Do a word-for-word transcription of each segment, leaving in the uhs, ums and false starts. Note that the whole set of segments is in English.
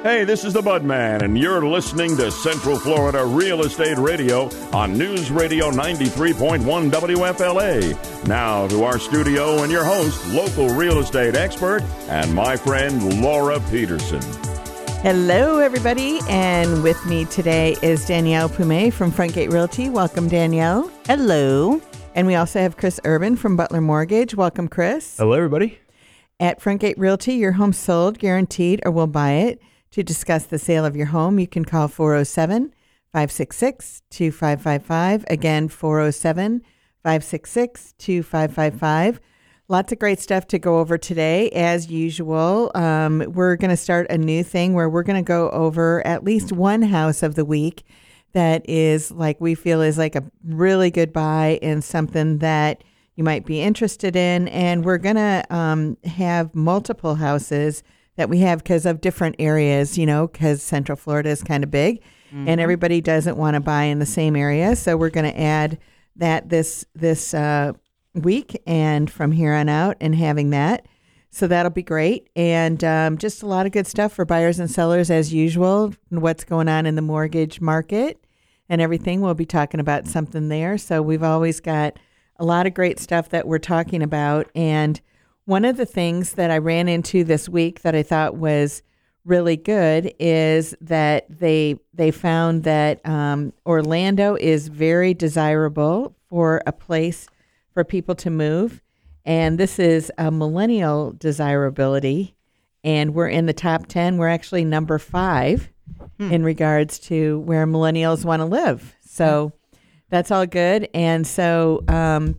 Hey, this is the Budman, and you're listening to Central Florida Real Estate Radio on News Radio ninety-three point one W F L A. Now to our studio and your host, local real estate expert, and my friend Laura Peterson. Hello, everybody, and with me today is Danielle Pume from Frontgate Realty. Welcome, Danielle. Hello. And we also have Chris Urban from Butler Mortgage. Welcome, Chris. Hello, everybody. At Frontgate Realty, your home sold, guaranteed, or we'll buy it. To discuss the sale of your home, you can call four oh seven, five six six, two five five five. Again, four oh seven, five six six, two five five five. Lots of great stuff to go over today. As usual, um, we're going to start a new thing where we're going to go over at least one house of the week that is like we feel is like a really good buy and something that you might be interested in. And we're going to um, have multiple houses that we have because of different areas, you know, because Central Florida is kind of big mm-hmm. and everybody doesn't want to buy in the same area. So we're going to add that this this uh, week and from here on out and having that. So that'll be great. And um, just a lot of good stuff for buyers and sellers as usual, and what's going on in the mortgage market and everything. We'll be talking about something there. So we've always got a lot of great stuff that we're talking about. And one of the things that I ran into this week that I thought was really good is that they they found that um, Orlando is very desirable for a place for people to move. And this is a millennial desirability. And we're in the top ten. We're actually number five hmm. in regards to where millennials want to live. So that's all good. And so um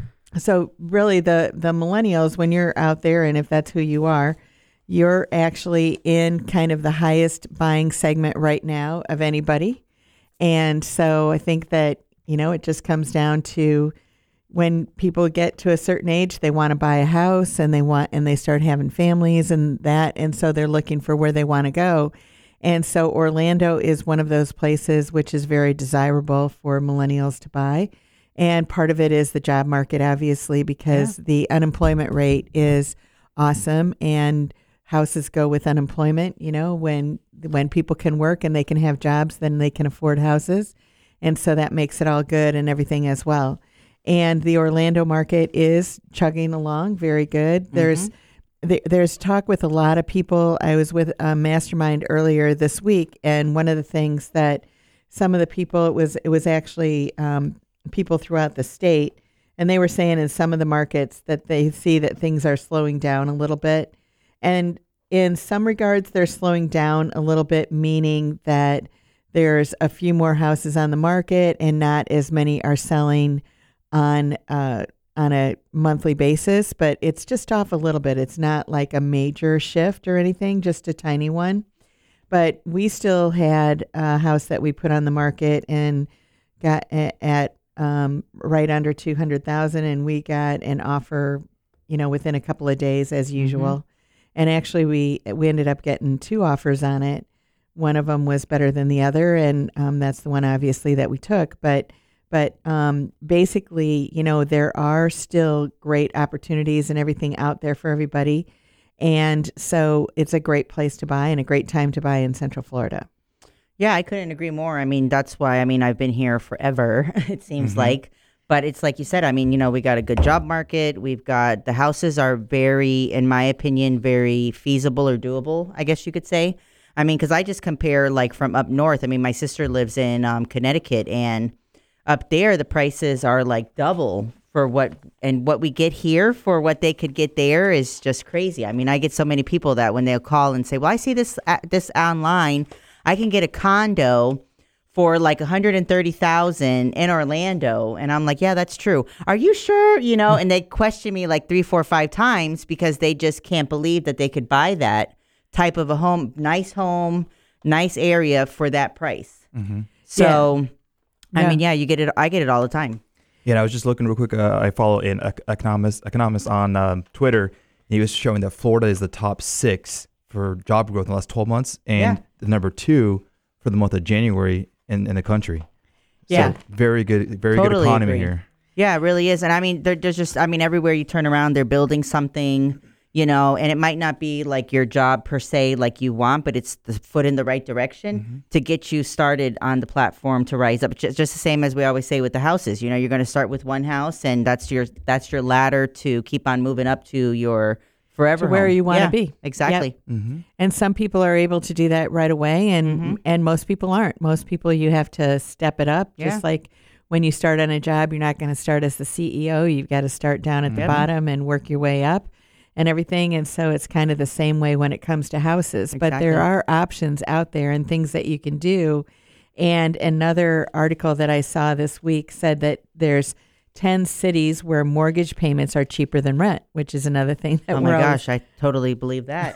So really the, the millennials, when you're out there, and if that's who you are, you're actually in kind of the highest buying segment right now of anybody. And so I think that, you know, it just comes down to when people get to a certain age, they want to buy a house and they want, and they start having families and that. And so they're looking for where they want to go. And so Orlando is one of those places which is very desirable for millennials to buy. And part of it is the job market, obviously, because yeah. the unemployment rate is awesome and houses go with unemployment. You know, when when people can work and they can have jobs, then they can afford houses. And so that makes it all good and everything as well. And the Orlando market is chugging along very good. Mm-hmm. There's th- there's talk with a lot of people. I was with a mastermind earlier this week, and one of the things that some of the people, it was it was actually um, people throughout the state, and they were saying in some of the markets that they see that things are slowing down a little bit. And in some regards, they're slowing down a little bit, meaning that there's a few more houses on the market and not as many are selling on uh, on a monthly basis, but it's just off a little bit. It's not like a major shift or anything, just a tiny one. But we still had a house that we put on the market and got at, at Um, right under two hundred thousand, and we got an offer, you know, within a couple of days as usual. Mm-hmm. And actually we, we ended up getting two offers on it. One of them was better than the other. And, um, that's the one obviously that we took, but, but, um, basically, you know, there are still great opportunities and everything out there for everybody. And so it's a great place to buy and a great time to buy in Central Florida. Yeah, I couldn't agree more. I mean, that's why, I mean, I've been here forever, it seems mm-hmm. like. But it's like you said, I mean, you know, we got a good job market. We've got, the houses are very, in my opinion, very feasible or doable, I guess you could say. I mean, because I just compare like from up north. I mean, my sister lives in um, Connecticut, and up there, the prices are like double for what, and what we get here for what they could get there is just crazy. I mean, I get so many people that when they'll call and say, well, I see this uh, this online, I can get a condo for like one hundred thirty thousand dollars in Orlando. And I'm like, yeah, that's true. Are you sure? You know, and they question me like three, four, five times because they just can't believe that they could buy that type of a home, nice home, nice area for that price. Mm-hmm. So, yeah. I yeah. mean, yeah, you get it. I get it all the time. Yeah, and I was just looking real quick. Uh, I follow an economist, economist on um, Twitter. And he was showing that Florida is the top six for job growth in the last twelve months, and yeah. the number two for the month of January in, in the country. Yeah. So very good, very totally good economy agree. here. Yeah, it really is. And I mean, there, there's just, I mean, everywhere you turn around, they're building something. you know, and it might not be like your job per se, like you want, but it's the foot in the right direction mm-hmm. to get you started on the platform to rise up. Just, just the same as we always say with the houses, you know, you're going to start with one house and that's your, that's your ladder to keep on moving up to your forever to where home. you want to yeah, be. Exactly. Yep. Mm-hmm. And some people are able to do that right away and, mm-hmm. and most people aren't. Most people, you have to step it up. Yeah. Just like when you start on a job, you're not going to start as the C E O. You've got to start down at the mm-hmm. bottom and work your way up. And everything. And so it's kind of the same way when it comes to houses. Exactly. But there are options out there and things that you can do. And another article that I saw this week said that there's ten cities where mortgage payments are cheaper than rent, which is another thing that oh we're my always... gosh, I totally believe that.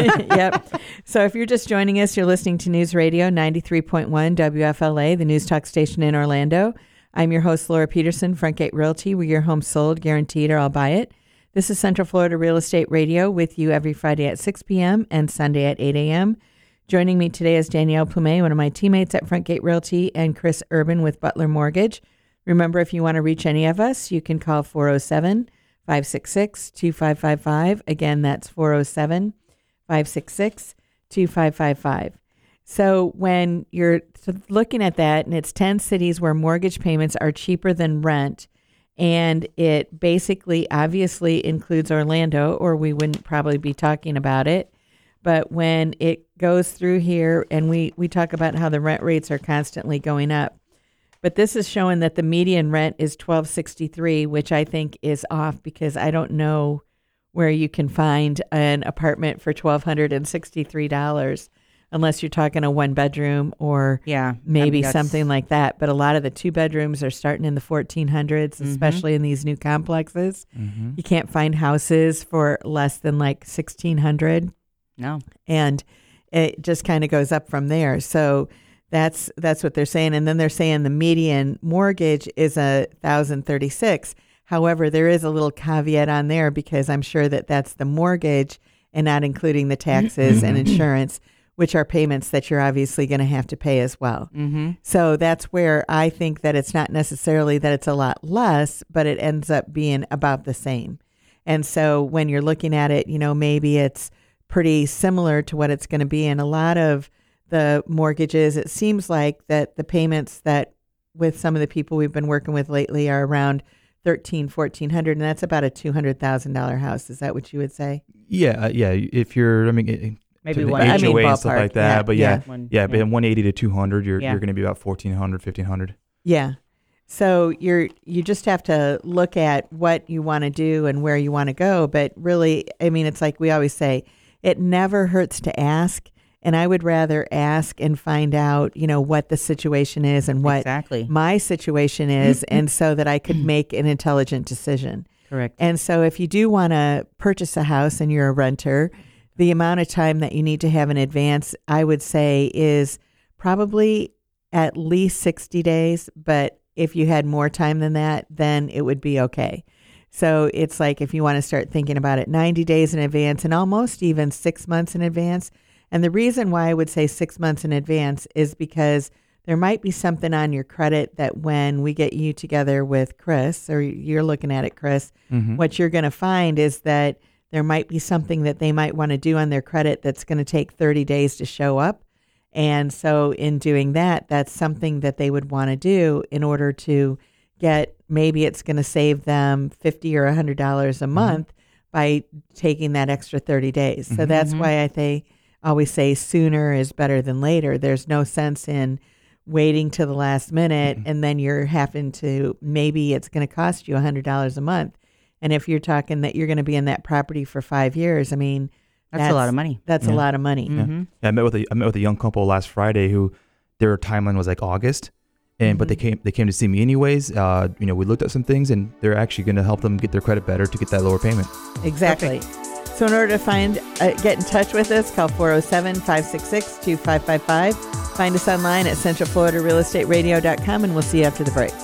Yep. So if you're just joining us, you're listening to News Radio ninety-three point one W F L A, the news talk station in Orlando. I'm your host, Laura Peterson, Frontgate Realty, where your home sold, guaranteed, or I'll buy it. This is Central Florida Real Estate Radio with you every Friday at six p.m. and Sunday at eight a.m. Joining me today is Danielle Plumet, one of my teammates at Frontgate Realty, and Chris Urban with Butler Mortgage. Remember, if you want to reach any of us, you can call four oh seven, five six six, two five five five. Again, that's four oh seven, five six six, two five five five. So when you're looking at that, and it's ten cities where mortgage payments are cheaper than rent, and it basically obviously includes Orlando, or we wouldn't probably be talking about it. But when it goes through here, and we, we talk about how the rent rates are constantly going up. But this is showing that the median rent is twelve sixty-three, which I think is off because I don't know where you can find an apartment for twelve sixty-three dollars. Unless you're talking a one bedroom or yeah, maybe I mean, something like that. But a lot of the two bedrooms are starting in the fourteen hundreds, mm-hmm. especially in these new complexes. Mm-hmm. You can't find houses for less than like sixteen hundred. No. And it just kind of goes up from there. So that's that's what they're saying. And then they're saying the median mortgage is a one thousand thirty-six. However, there is a little caveat on there because I'm sure that that's the mortgage and not including the taxes and insurance, which are payments that you're obviously going to have to pay as well. Mm-hmm. So that's where I think that it's not necessarily that it's a lot less, but it ends up being about the same. And so when you're looking at it, you know, maybe it's pretty similar to what it's going to be. And a lot of the mortgages, it seems like that the payments that with some of the people we've been working with lately are around thirteen, fourteen hundred, and that's about a two hundred thousand dollars house. Is that what you would say? Yeah. Yeah. If you're, I mean, it, maybe one H O A I mean, and stuff like that. yeah, But yeah, One, yeah, yeah. but in one eighty to two hundred, you're Yeah. you're going to be about fourteen hundred, fifteen hundred. Yeah. So you're you just have to look at what you want to do and where you want to go. But really, I mean, it's like we always say, it never hurts to ask. And I would rather ask and find out, you know, what the situation is and what Exactly. my situation is, and so that I could make an intelligent decision. Correct. And so if you do want to purchase a house and you're a renter, the amount of time that you need to have in advance, I would say, is probably at least sixty days. But if you had more time than that, then it would be okay. So it's like if you want to start thinking about it ninety days in advance and almost even six months in advance. And the reason why I would say six months in advance is because there might be something on your credit that when we get you together with Chris, or you're looking at it, Chris, Mm-hmm. what you're going to find is that there might be something that they might want to do on their credit that's going to take thirty days to show up. And so in doing that, that's something that they would want to do in order to get, maybe it's going to save them fifty dollars or one hundred dollars a month mm-hmm. by taking that extra thirty days. So mm-hmm. that's why I think always say sooner is better than later. There's no sense in waiting till the last minute mm-hmm. and then you're having to, maybe it's going to cost you one hundred dollars a month. And if you're talking that you're going to be in that property for five years, I mean, that's, that's a lot of money. That's Yeah. a lot of money. Mm-hmm. Yeah, I met with a I met with a young couple last Friday who their timeline was like August, and Mm-hmm. but they came they came to see me anyways. Uh, you know, we looked at some things, and they're actually going to help them get their credit better to get that lower payment. Exactly. So in order to find, uh, get in touch with us, call four oh seven, five six six, two five five five. Find us online at central florida real estate radio dot com, and we'll see you after the break.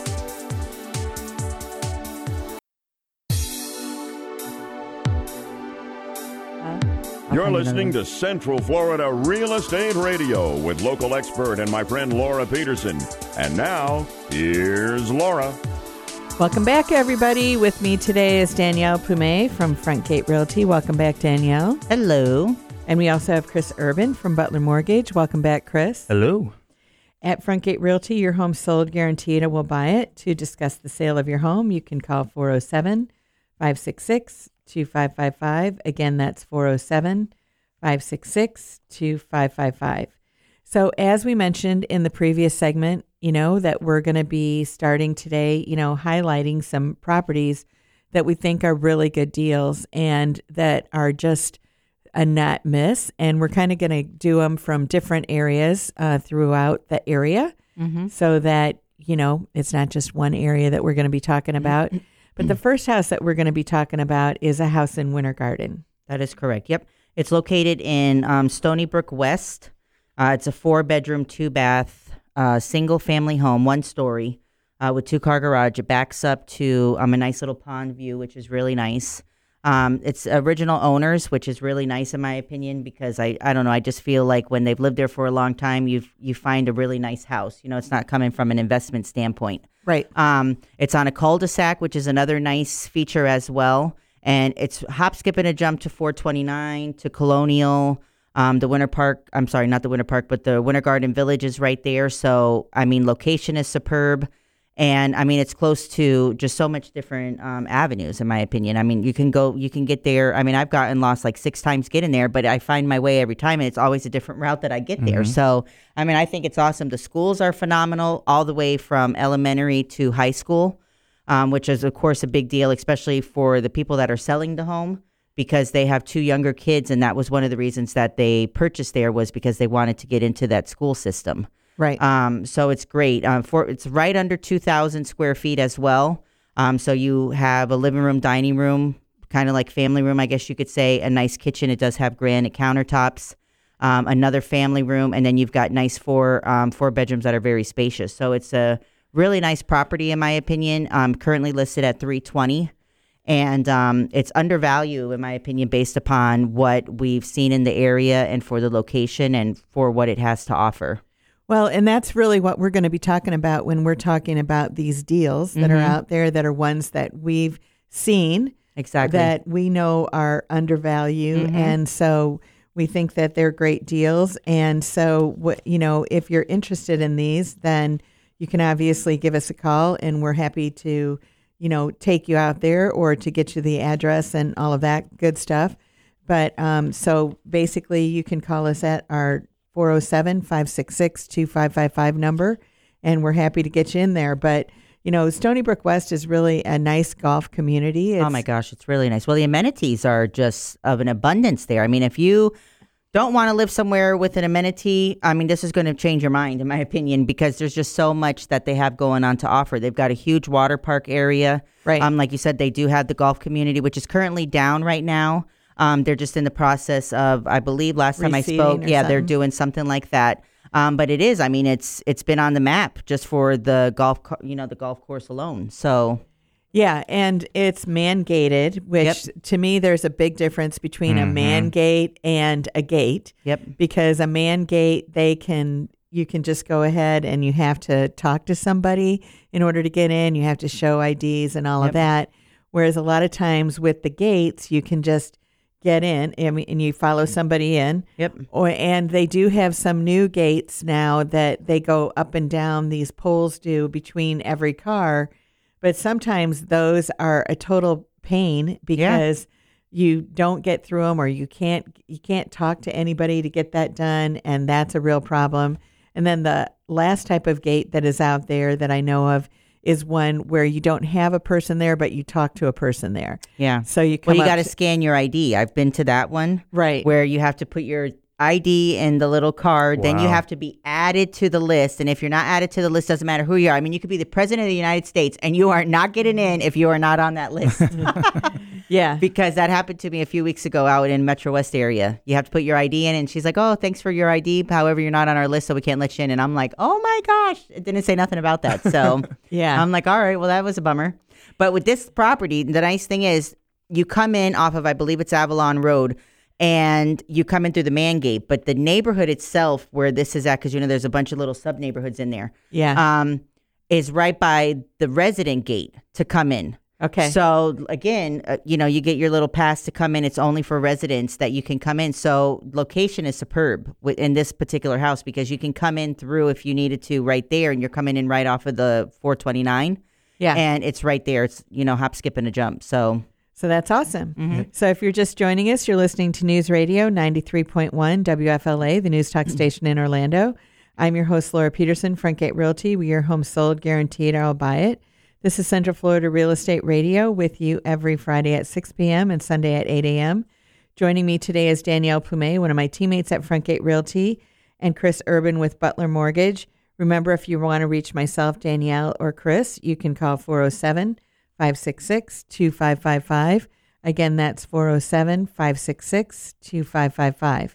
You're listening to Central Florida Real Estate Radio with local expert and my friend Laura Peterson. And now, here's Laura. Welcome back, everybody. With me today is Danielle Pume from Frontgate Realty. Welcome back, Danielle. Hello. And we also have Chris Urban from Butler Mortgage. Welcome back, Chris. Hello. At Frontgate Realty, your home sold guaranteed and we'll buy it. To discuss the sale of your home, you can call four oh seven, five six six, two five five five. Again, that's four oh seven, five six six, two five five five. So as we mentioned in the previous segment, you know, that we're going to be starting today, you know, highlighting some properties that we think are really good deals and that are just a not miss. And we're kind of going to do them from different areas uh, throughout the area mm-hmm. so that, you know, it's not just one area that we're going to be talking about. But the first house that we're going to be talking about is a house in Winter Garden. That is correct. Yep. It's located in um, Stony Brook West. Uh, it's a four-bedroom, two-bath, uh, single-family home, one story, uh, with two-car garage. It backs up to um, a nice little pond view, which is really nice. Um, it's original owners, which is really nice in my opinion, because I, I don't know, I just feel like when they've lived there for a long time, you you find a really nice house. You know, it's not coming from an investment standpoint. Right. Um, it's on a cul-de-sac, which is another nice feature as well. And it's hop, skip, and a jump to four twenty-nine, to Colonial. Um, the Winter Park, I'm sorry, not the Winter Park, but the Winter Garden Village is right there. So, I mean, location is superb. And, I mean, it's close to just so much different um, avenues, in my opinion. I mean, you can go, you can get there. I mean, I've gotten lost like six times getting there, but I find my way every time, and it's always a different route that I get there. Mm-hmm. So, I mean, I think it's awesome. The schools are phenomenal, all the way from elementary to high school, um, which is, of course, a big deal, especially for the people that are selling the home, because they have two younger kids, and that was one of the reasons that they purchased there, was because they wanted to get into that school system. Right. Um, so it's great. Um, for it's right under two thousand square feet as well. Um, so you have a living room, dining room, kind of like family room, I guess you could say, a nice kitchen. It does have granite countertops, um, another family room, and then you've got nice four um, four bedrooms that are very spacious. So it's a really nice property, in my opinion. Um, currently listed at three twenty. And um, it's undervalued, in my opinion, based upon what we've seen in the area and for the location and for what it has to offer. Well, and that's really what we're going to be talking about when we're talking about these deals that mm-hmm. are out there, that are ones that we've seen, exactly, that we know are undervalued. Mm-hmm. And so we think that they're great deals. And so, what you know, if you're interested in these, then you can obviously give us a call, and we're happy to, you know, take you out there or to get you the address and all of that good stuff. But um, so basically you can call us at our four oh seven, five six six, two five five five number, and we're happy to get you in there. But, you know, Stony Brook West is really a nice golf community. It's, oh my gosh, it's really nice. Well, the amenities are just of an abundance there. I mean, if you don't want to live somewhere with an amenity, I mean, this is going to change your mind, in my opinion, because there's just so much that they have going on to offer. They've got a huge water park area. Right. Um, like you said, they do have the golf community, which is currently down right now. Um, they're just in the process of, I believe last time I spoke, yeah, something. They're doing something like that. Um, but it is, I mean, it's it's been on the map just for the golf, you know, the golf course alone. So. Yeah, and it's man-gated, which yep. to me, there's a big difference between mm-hmm. a man gate and a gate. Yep. Because a man gate, they can, you can just go ahead and you have to talk to somebody in order to get in. You have to show I Ds and all yep. of that. Whereas a lot of times with the gates, you can just get in and, and you follow somebody in. Yep. Or and they do have some new gates now that they go up and down. These poles do between every car. But sometimes those are a total pain because yeah. you don't get through them, or you can't you can't talk to anybody to get that done, and that's a real problem. And then the last type of gate that is out there that I know of is one where you don't have a person there, but you talk to a person there. Yeah. So you come well, you got to to, scan your I D. I've been to that one, right? Where you have to put your I D in the little card, wow. Then you have to be added to the list. And if you're not added to the list, doesn't matter who you are. I mean, you could be the president of the United States and you are not getting in if you are not on that list. Yeah. Because that happened to me a few weeks ago out in Metro West area. You have to put your I D in, and she's like, oh, thanks for your I D. However, you're not on our list, so we can't let you in. And I'm like, oh my gosh. It didn't say nothing about that. So yeah, I'm like, all right, well, that was a bummer. But with this property, the nice thing is you come in off of, I believe it's Avalon Road, and you come in through the man gate, but the neighborhood itself where this is at, because, you know, there's a bunch of little sub-neighborhoods in there. Yeah. Um, is right by the resident gate to come in. Okay. So again, uh, you know, you get your little pass to come in. It's only for residents that you can come in. So location is superb wi- in this particular house because you can come in through if you needed to right there, and you're coming in right off of the four twenty-nine. Yeah. And it's right there. It's, you know, hop, skip, and a jump. So So that's awesome. Mm-hmm. So if you're just joining us, you're listening to News Radio ninety-three point one W F L A, the news talk station in Orlando. I'm your host, Laura Peterson, Front Gate Realty. We are home sold, guaranteed, or I'll buy it. This is Central Florida Real Estate Radio with you every Friday at six p.m. and Sunday at eight a.m. Joining me today is Danielle Pume, one of my teammates at Front Gate Realty, and Chris Urban with Butler Mortgage. Remember, if you want to reach myself, Danielle, or Chris, you can call four oh seven, five six six, two five five five. Again, that's four oh seven, five six six, two five five five.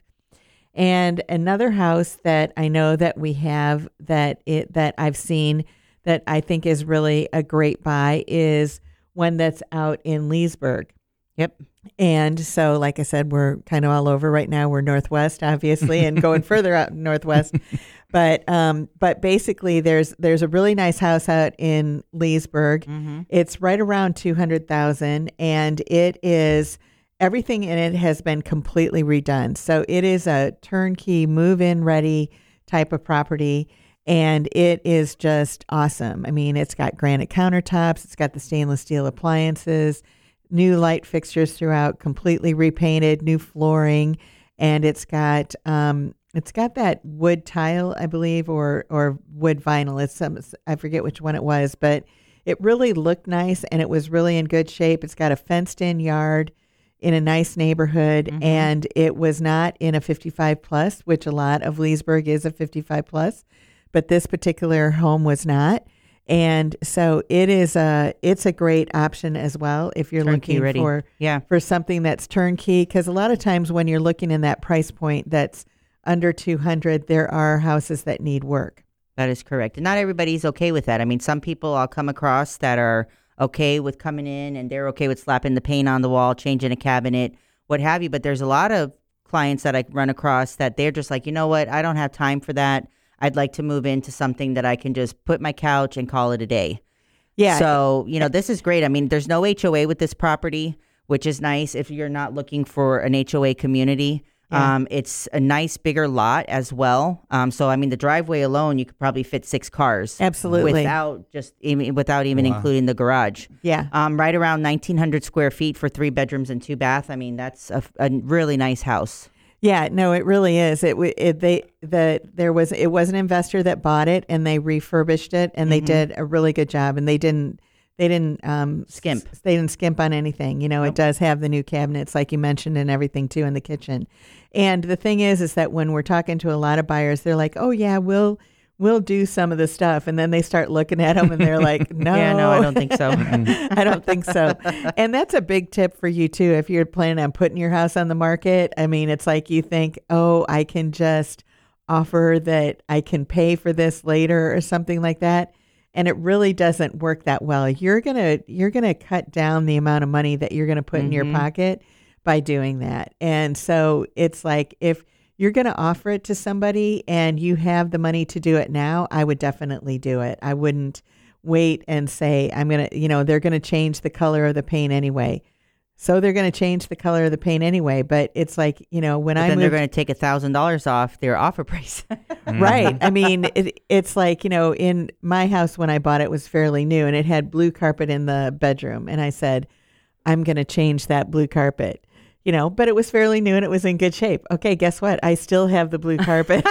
And another house that I know that we have that it that I've seen that I think is really a great buy is one that's out in Leesburg. Yep. And so, like I said, we're kind of all over right now. We're Northwest, obviously, and going further out Northwest. But um, but basically, there's there's a really nice house out in Leesburg. Mm-hmm. It's right around two hundred thousand, and it is everything in it has been completely redone. So it is a turnkey, move-in ready type of property. And it is just awesome. I mean, it's got granite countertops. It's got the stainless steel appliances, new light fixtures throughout, completely repainted, new flooring, and it's got um, it's got that wood tile, I believe, or or wood vinyl. It's some I forget which one it was, but it really looked nice and it was really in good shape. It's got a fenced-in yard in a nice neighborhood, mm-hmm. and it was not in a fifty-five plus, which a lot of Leesburg is a fifty-five plus. But this particular home was not. And so it is a it's a great option as well if you're Turnkey looking ready. for Yeah. for something that's turnkey, because a lot of times when you're looking in that price point that's under two hundred, there are houses that need work. That is correct. And not everybody's okay with that. I mean, some people I'll come across that are okay with coming in and they're okay with slapping the paint on the wall, changing a cabinet, what have you. But there's a lot of clients that I run across that they're just like, you know what, I don't have time for that. I'd like to move into something that I can just put my couch and call it a day. Yeah. So, you know, this is great. I mean, there's no H O A with this property, which is nice if you're not looking for an H O A community. Yeah. Um, it's a nice bigger lot as well. Um, so, I mean, the driveway alone, you could probably fit six cars. Absolutely. Without just even, without even Wow. including the garage. Yeah. Um, right around nineteen hundred square feet for three bedrooms and two bath. I mean, that's a, a really nice house. Yeah, no, it really is. It, w- it they the there was it was an investor that bought it and they refurbished it and they Mhm. did a really good job, and they didn't they didn't um Skimp. s- they didn't skimp on anything. You know, Nope. it does have the new cabinets like you mentioned and everything too in the kitchen. And the thing is is that when we're talking to a lot of buyers, they're like, "Oh yeah, we'll we'll do some of the stuff," and then they start looking at them and they're like, "No, Yeah, no, I don't think so. I don't think so." And that's a big tip for you too. If you're planning on putting your house on the market, I mean, it's like you think, oh, I can just offer that I can pay for this later or something like that. And it really doesn't work that well. You're going to, you're going to cut down the amount of money that you're going to put in your Mhm. pocket by doing that. And so it's like, if you're going to offer it to somebody and you have the money to do it now, I would definitely do it. I wouldn't wait and say, I'm going to, you know, they're going to change the color of the paint anyway. So they're going to change the color of the paint anyway. But it's like, you know, when But I then they're moved, going to take a thousand dollars off their offer price. right. I mean, it, it's like, you know, in my house when I bought it was fairly new and it had blue carpet in the bedroom. And I said, I'm going to change that blue carpet. You know, but it was fairly new and it was in good shape. Okay, guess what? I still have the blue carpet.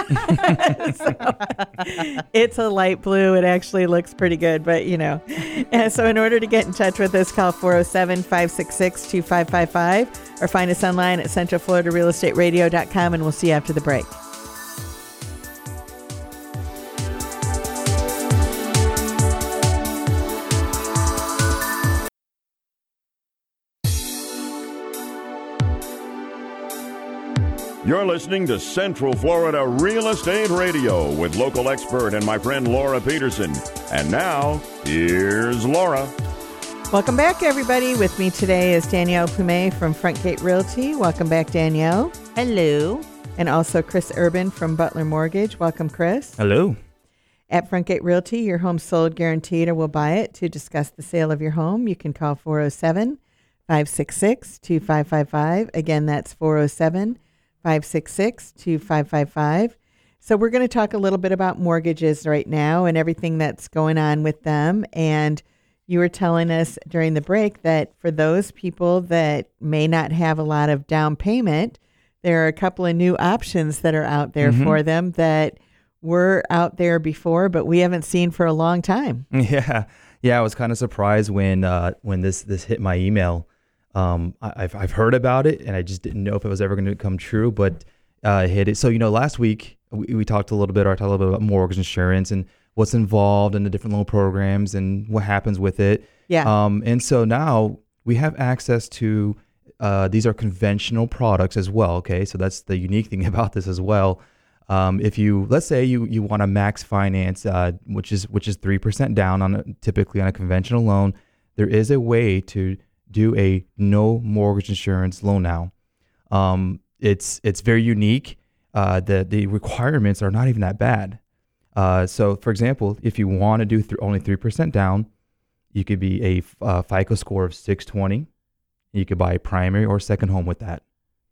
So, it's a light blue. It actually looks pretty good, but you know. And so in order to get in touch with us, call four oh seven, five six six, two five five five or find us online at central florida real estate radio dot com, and we'll see you after the break. You're listening to Central Florida Real Estate Radio with local expert and my friend Laura Peterson. And now, here's Laura. Welcome back, everybody. With me today is Danielle Pume from Front Gate Realty. Welcome back, Danielle. Hello. And also Chris Urban from Butler Mortgage. Welcome, Chris. Hello. At Frontgate Realty, your home sold guaranteed or we'll buy it. To discuss the sale of your home, you can call four oh seven, five six six, two five five five. Again, that's four oh seven, five six six, two five five five. So we're going to talk a little bit about mortgages right now and everything that's going on with them. And you were telling us during the break that for those people that may not have a lot of down payment, there are a couple of new options that are out there Mm-hmm. for them that were out there before, but we haven't seen for a long time. Yeah, yeah. I was kind of surprised when uh, when this this hit my email. Um, I, I've I've heard about it, and I just didn't know if it was ever going to come true. But uh, it hit it. So you know, last week we, we talked a little bit, or I talked a little bit about mortgage insurance and what's involved in the different loan programs and what happens with it. Yeah. Um, and so now we have access to uh, these are conventional products as well. Okay, so that's the unique thing about this as well. Um, if you, let's say you, you want a max finance, uh, which is, which is three percent down on a, typically on a conventional loan, there is a way to do a no mortgage insurance loan now. Um, it's, it's very unique. Uh, the, the requirements are not even that bad. Uh, so for example, if you want to do th- only three percent down, you could be a uh, FICO score of six twenty. You could buy a primary or second home with that.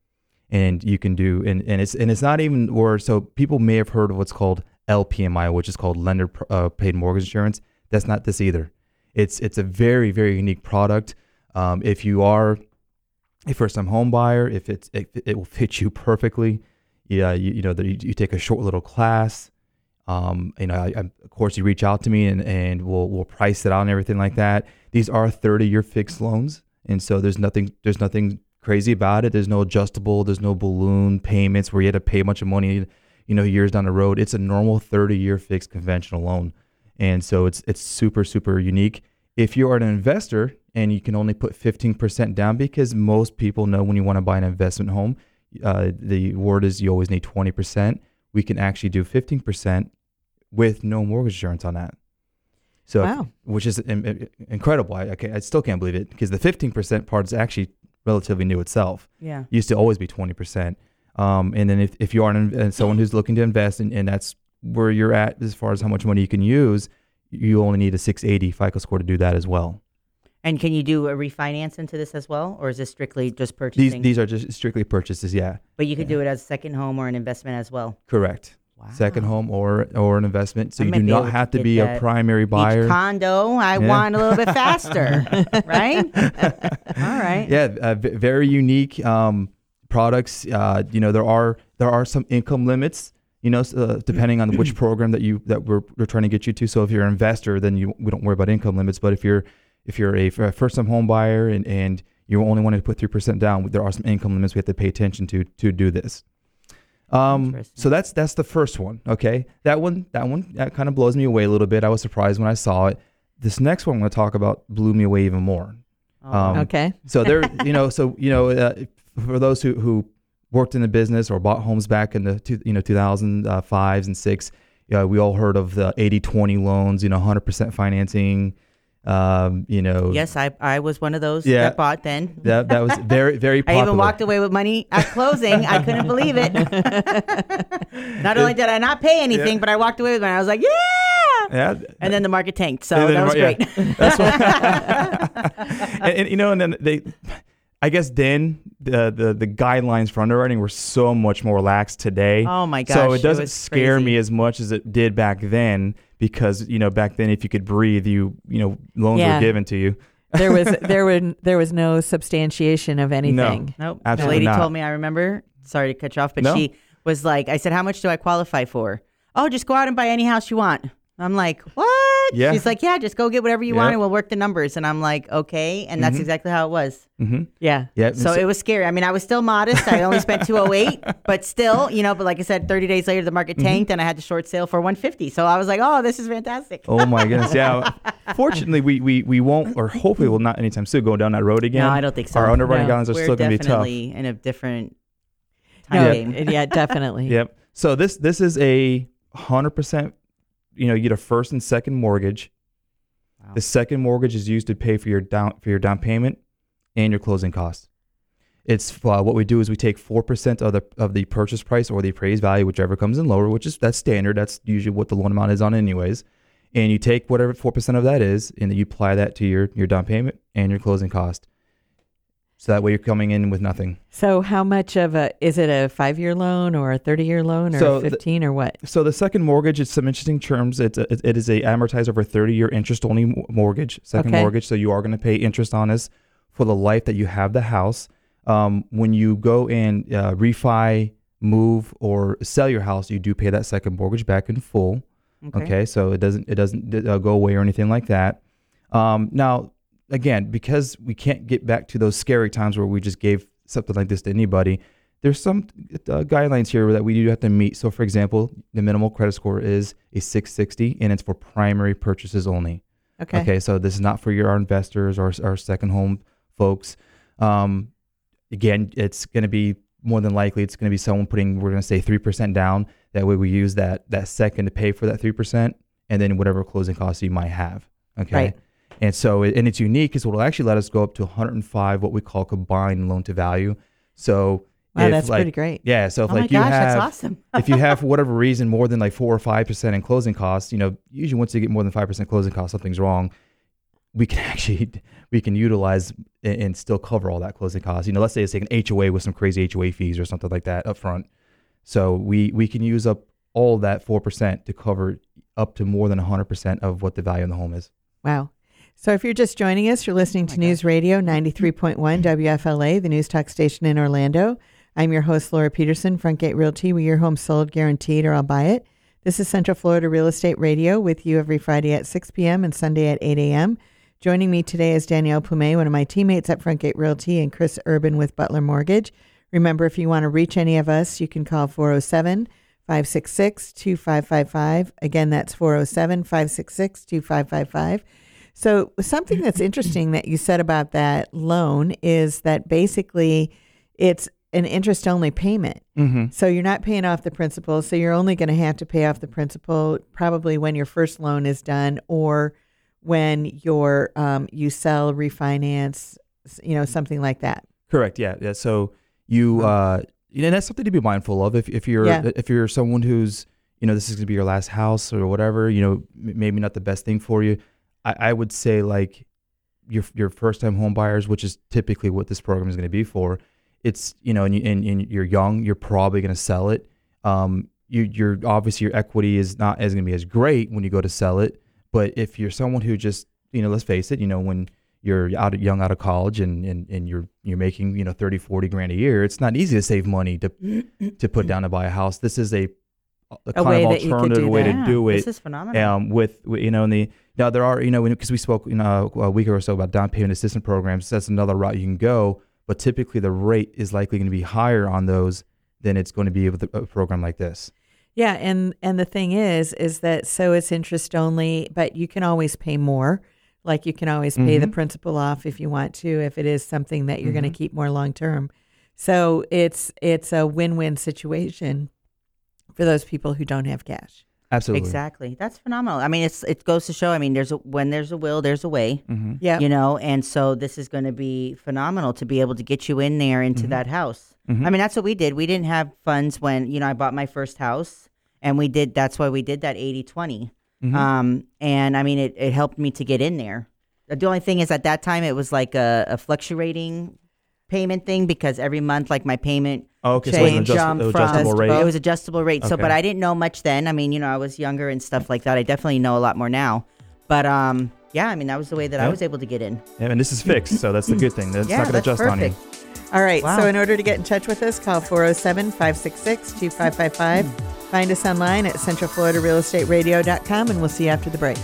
And you can do, and, and it's and it's not even, or so people may have heard of what's called L P M I, which is called lender uh, paid mortgage insurance. That's not this either. It's it's a very, very unique product. Um, if you are a first-time home buyer, if it's it, it will fit you perfectly. Yeah, you, you know the, you, you take a short little class. Um, you know, I, I, of course, you reach out to me and, and we'll we'll price it out and everything like that. These are thirty-year fixed loans, and so there's nothing there's nothing crazy about it. There's no adjustable, there's no balloon payments where you had to pay a bunch of money, you know, years down the road. It's a normal thirty-year fixed conventional loan, and so it's it's super super unique. If you are an investor and you can only put fifteen percent down, because most people know when you want to buy an investment home, uh, the word is you always need twenty percent. We can actually do fifteen percent with no mortgage insurance on that. So, Wow. if, which is in, incredible. I, I, I still can't believe it, because the fifteen percent part is actually relatively new itself. Yeah. It used to always be twenty percent. Um, and then if, if you are an, uh, someone who's looking to invest, and, and that's where you're at as far as how much money you can use, you only need a six eighty FICO score to do that as well. And can you do a refinance into this as well, or is this strictly just These purchasing? these are just strictly purchases, yeah. But you could do it as a second home or an investment as well. Correct. Wow. Second home or or an investment. So I you might do be able not to have to get be a that primary buyer. Each condo, I Yeah. want a little bit faster, right? All right. Yeah, uh, v- very unique um, products. Uh, you know, there are there are some income limits. You know, uh, depending on which program that you that we're, we're trying to get you to. So if you're an investor, then you we don't worry about income limits. But if you're if you're a, a first-time home buyer and, and you only wanted to put three percent down, there are some income limits we have to pay attention to to do this. Um, Interesting. so that's that's the first one. Okay, that one that one that kind of blows me away a little bit. I was surprised when I saw it. This next one I'm going to talk about blew me away even more. Oh. Um, Okay. So there, you know, so you know, uh, for those who, who worked in the business or bought homes back in the two, you know two thousand fives and six, uh, we all heard of the eighty twenty loans. You know, one hundred percent financing. Um, you know, Yes, I I was one of those Yeah. that bought then. that that was very very I popular. even walked away with money at closing. I couldn't believe it. Not only did I not pay anything, Yeah. but I walked away with money. I was like, yeah. Yeah, And then the market tanked, so And then that was the mar- great. yeah. That's what. and, and you know, and then they, I guess then the, the the guidelines for underwriting were so much more lax today. Oh my gosh, So it it doesn't was scare crazy. me as much as it did back then, because you know back then if you could breathe, you you know loans Yeah. were given to you. There was there were there was no substantiation of anything. Nope. Absolutely the lady not. told me, I remember, sorry to cut you off, but No. she was like, I said, how much do I qualify for? Oh, just go out and buy any house you want. I'm like, what? Yeah. She's like, yeah, just go get whatever you Yeah. want and we'll work the numbers. And I'm like, okay. And that's Mhm. exactly how it was. Mm-hmm. Yeah. Yeah. So it was scary. I mean, I was still modest. I only spent two oh eight, but still, you know, but like I said, thirty days later, the market Mm-hmm. tanked and I had the short sale for one fifty. So I was like, oh, this is fantastic. Oh my goodness! Yeah. Fortunately, we, we we won't, or hopefully, will not anytime soon go down that road again. No, I don't think so. Our underwriting No. guidelines are We're still going to be tough. definitely in a different time No, game. yeah, definitely. Yep. So this this is a hundred percent. You know, you get a first and second mortgage. Wow. The second mortgage is used to pay for your down for your down payment and your closing costs. It's uh, what we do is we take four percent of the of the purchase price or the appraised value, whichever comes in lower, which is that's standard. That's usually what the loan amount is on anyways. And you take whatever four percent of that is, and then you apply that to your, your down payment and your closing cost. So that way you're coming in with nothing. So how much of a, is it a five-year loan or a thirty-year loan or So a fifteen the, or what? So the second mortgage, it's some interesting terms. It's a, it is a amortized over thirty-year interest-only mortgage, second Okay. mortgage. So you are going to pay interest on this for the life that you have the house. Um, when you go and uh, refi, move, or sell your house, you do pay that second mortgage back in full. Okay, okay? So it doesn't it doesn't uh, go away or anything like that. Um, now, again, because we can't get back to those scary times where we just gave something like this to anybody, there's some uh, guidelines here that we do have to meet. So, for example, the minimal credit score is a six sixty, and it's for primary purchases only. Okay. Okay, so this is not for your our investors or our second home folks. Um, again, it's going to be more than likely it's going to be someone putting, we're going to say three percent down. That way we use that that second to pay for that three percent, and then whatever closing costs you might have. Okay. Right. And so, and it's unique because it will actually let us go up to one hundred five, what we call combined loan to value. So, wow, if that's like, pretty great. Yeah. So, if Oh like my you gosh, have, that's awesome. if you have for whatever reason more than like four or five percent in closing costs, you know, usually once you get more than five percent closing costs, something's wrong. We can actually we can utilize and, and still cover all that closing costs. You know, let's say it's like an H O A with some crazy H O A fees or something like that up front. So we we can use up all that four percent to cover up to more than one hundred percent of what the value of the home is. Wow. So if you're just joining us, you're listening to News Radio ninety-three point one W F L A, the news talk station in Orlando. I'm your host, Laura Peterson, Frontgate Realty, where your home sold, guaranteed, or I'll buy it. This is Central Florida Real Estate Radio with you every Friday at six p.m. and Sunday at eight a.m. Joining me today is Danielle Plumet, one of my teammates at Frontgate Realty, and Chris Urban with Butler Mortgage. Remember, if you want to reach any of us, you can call four oh seven, five six six, two five five five. Again, that's four oh seven, five six six, two five five five. So something that's interesting that you said about that loan is that basically it's an interest-only payment. Mm-hmm. So you're not paying off the principal, so you're only going to have to pay off the principal probably when your first loan is done or when your um, you sell, refinance, you know, something like that. Correct. Yeah. Yeah. So you, uh, you know, that's something to be mindful of. If if you're Yeah. if you're someone who's, you know, this is gonna be your last house or whatever, you know, m- maybe not the best thing for you. I, I would say like your your first time home buyers, which is typically what this program is going to be for. It's, you know, and, you, and, and you're young, you're probably going to sell it. Um, you you're obviously your equity is not as going to be as great when you go to sell it. But if you're someone who just, you know, let's face it, you know, when you're out of, young out of college and, and, and you're you're making, you know, thirty, forty grand a year, it's not easy to save money to to put down to buy a house. This is a, a, A kind way of that you could alternative do way that. to do it. This is phenomenal. Um, with, with, you know, in the, now there are, you know, because we spoke, you know, a week or so about down payment assistance programs. That's another route you can go. But typically the rate is likely going to be higher on those than it's going to be with a program like this. Yeah, and and the thing is, is that so it's interest only, but you can always pay more. Like you can always pay the Mhm. principal off if you want to, if it is something that you're going Mhm. to keep more long term. So it's it's a win-win situation for those people who don't have cash. Absolutely. Exactly. That's phenomenal. I mean, it's it goes to show. I mean, there's a, when there's a will, there's a way. Mm-hmm. Yeah, You know, and so this is going to be phenomenal to be able to get you in there into Mhm. that house. Mhm. I mean, that's what we did. We didn't have funds when, you know, I bought my first house, and we did, that's why we did that eighty twenty. Mhm. Um, and I mean, it, it helped me to get in there. The only thing is at that time, it was like a, a fluctuating payment thing because every month, like my payment, Oh, okay, so it was an change adjust- jump adjustable from, rate. it was adjustable rate. So, Okay. but I didn't know much then. I mean, you know, I was younger and stuff like that. I definitely know a lot more now. But um, yeah, I mean, that was the way that I Yeah. was able to get in. Yeah, and this is fixed, so that's the good thing. That's Yeah, not going to that's adjust on you. perfect. All right. Wow. So in order to get in touch with us, call four oh seven, five six six, two five five five. Find us online at central florida real estate radio dot com, and we'll see you after the break.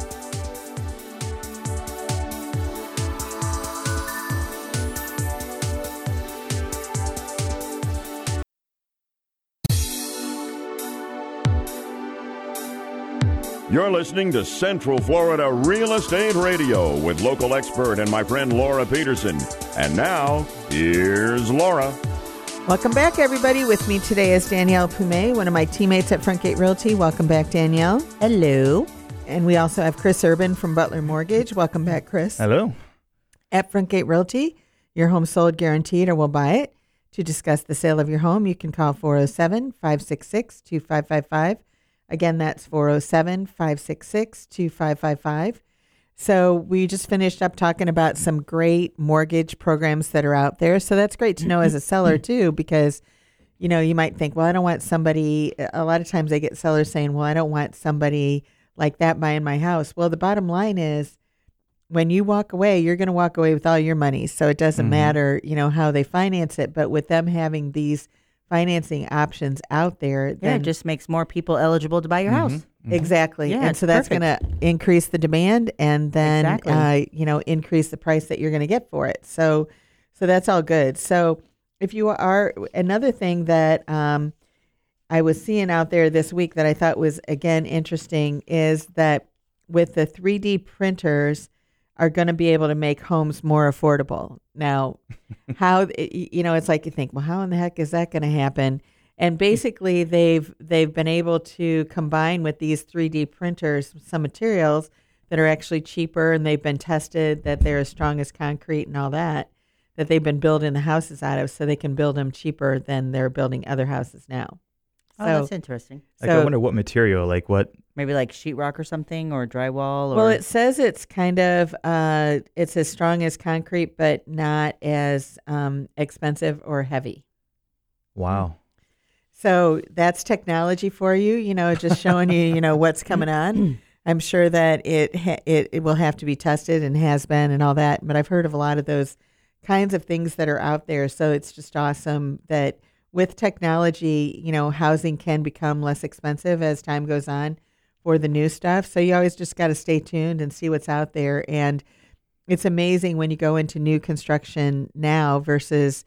You're listening to Central Florida Real Estate Radio with local expert and my friend Laura Peterson. And now, here's Laura. Welcome back, everybody. With me today is Danielle Plumet, one of my teammates at Frontgate Realty. Welcome back, Danielle. Hello. And we also have Chris Urban from Butler Mortgage. Welcome back, Chris. Hello. At Frontgate Realty, Your home sold guaranteed or we'll buy it. To discuss the sale of your home, you can call four oh seven, five six six, two five five five. Again, that's four oh seven, five six six, two five five five. So we just finished up talking about some great mortgage programs that are out there. So that's great to know as a seller too, because, you know, you might think, well, I don't want somebody, a lot of times I get sellers saying, well, I don't want somebody like that buying my house. Well, the bottom line is, when you walk away, you're going to walk away with all your money. So it doesn't mm-hmm. matter, you know, how they finance it. But with them having these financing options out there, yeah, then it just makes more people eligible to buy your mm-hmm. house. Mm-hmm. Exactly. Yeah, and so that's going to increase the demand and then, exactly. uh, you know, increase the price that you're going to get for it. So, so that's all good. So if you are, another thing that um, I was seeing out there this week that I thought was, again, interesting is that with the three D printers, are going to be able to make homes more affordable. Now, how, you know, it's like you think, well, how in the heck is that going to happen? And basically, they've they've been able to combine with these three D printers some materials that are actually cheaper, and they've been tested that they're as strong as concrete and all that, that they've been building the houses out of, so they can build them cheaper than they're building other houses now. Oh, so, that's interesting. Like, so, I wonder what material, like what? Maybe like sheetrock or something, or drywall. Or... Well, it says it's kind of, uh, it's as strong as concrete, but not as um, expensive or heavy. Wow. So that's technology for you, you know, just showing you, you know, what's coming on. I'm sure that it, ha- it it will have to be tested and has been and all that. But I've heard of a lot of those kinds of things that are out there. So it's just awesome that with technology, you know, housing can become less expensive as time goes on for the new stuff. So you always just got to stay tuned and see what's out there. And it's amazing when you go into new construction now versus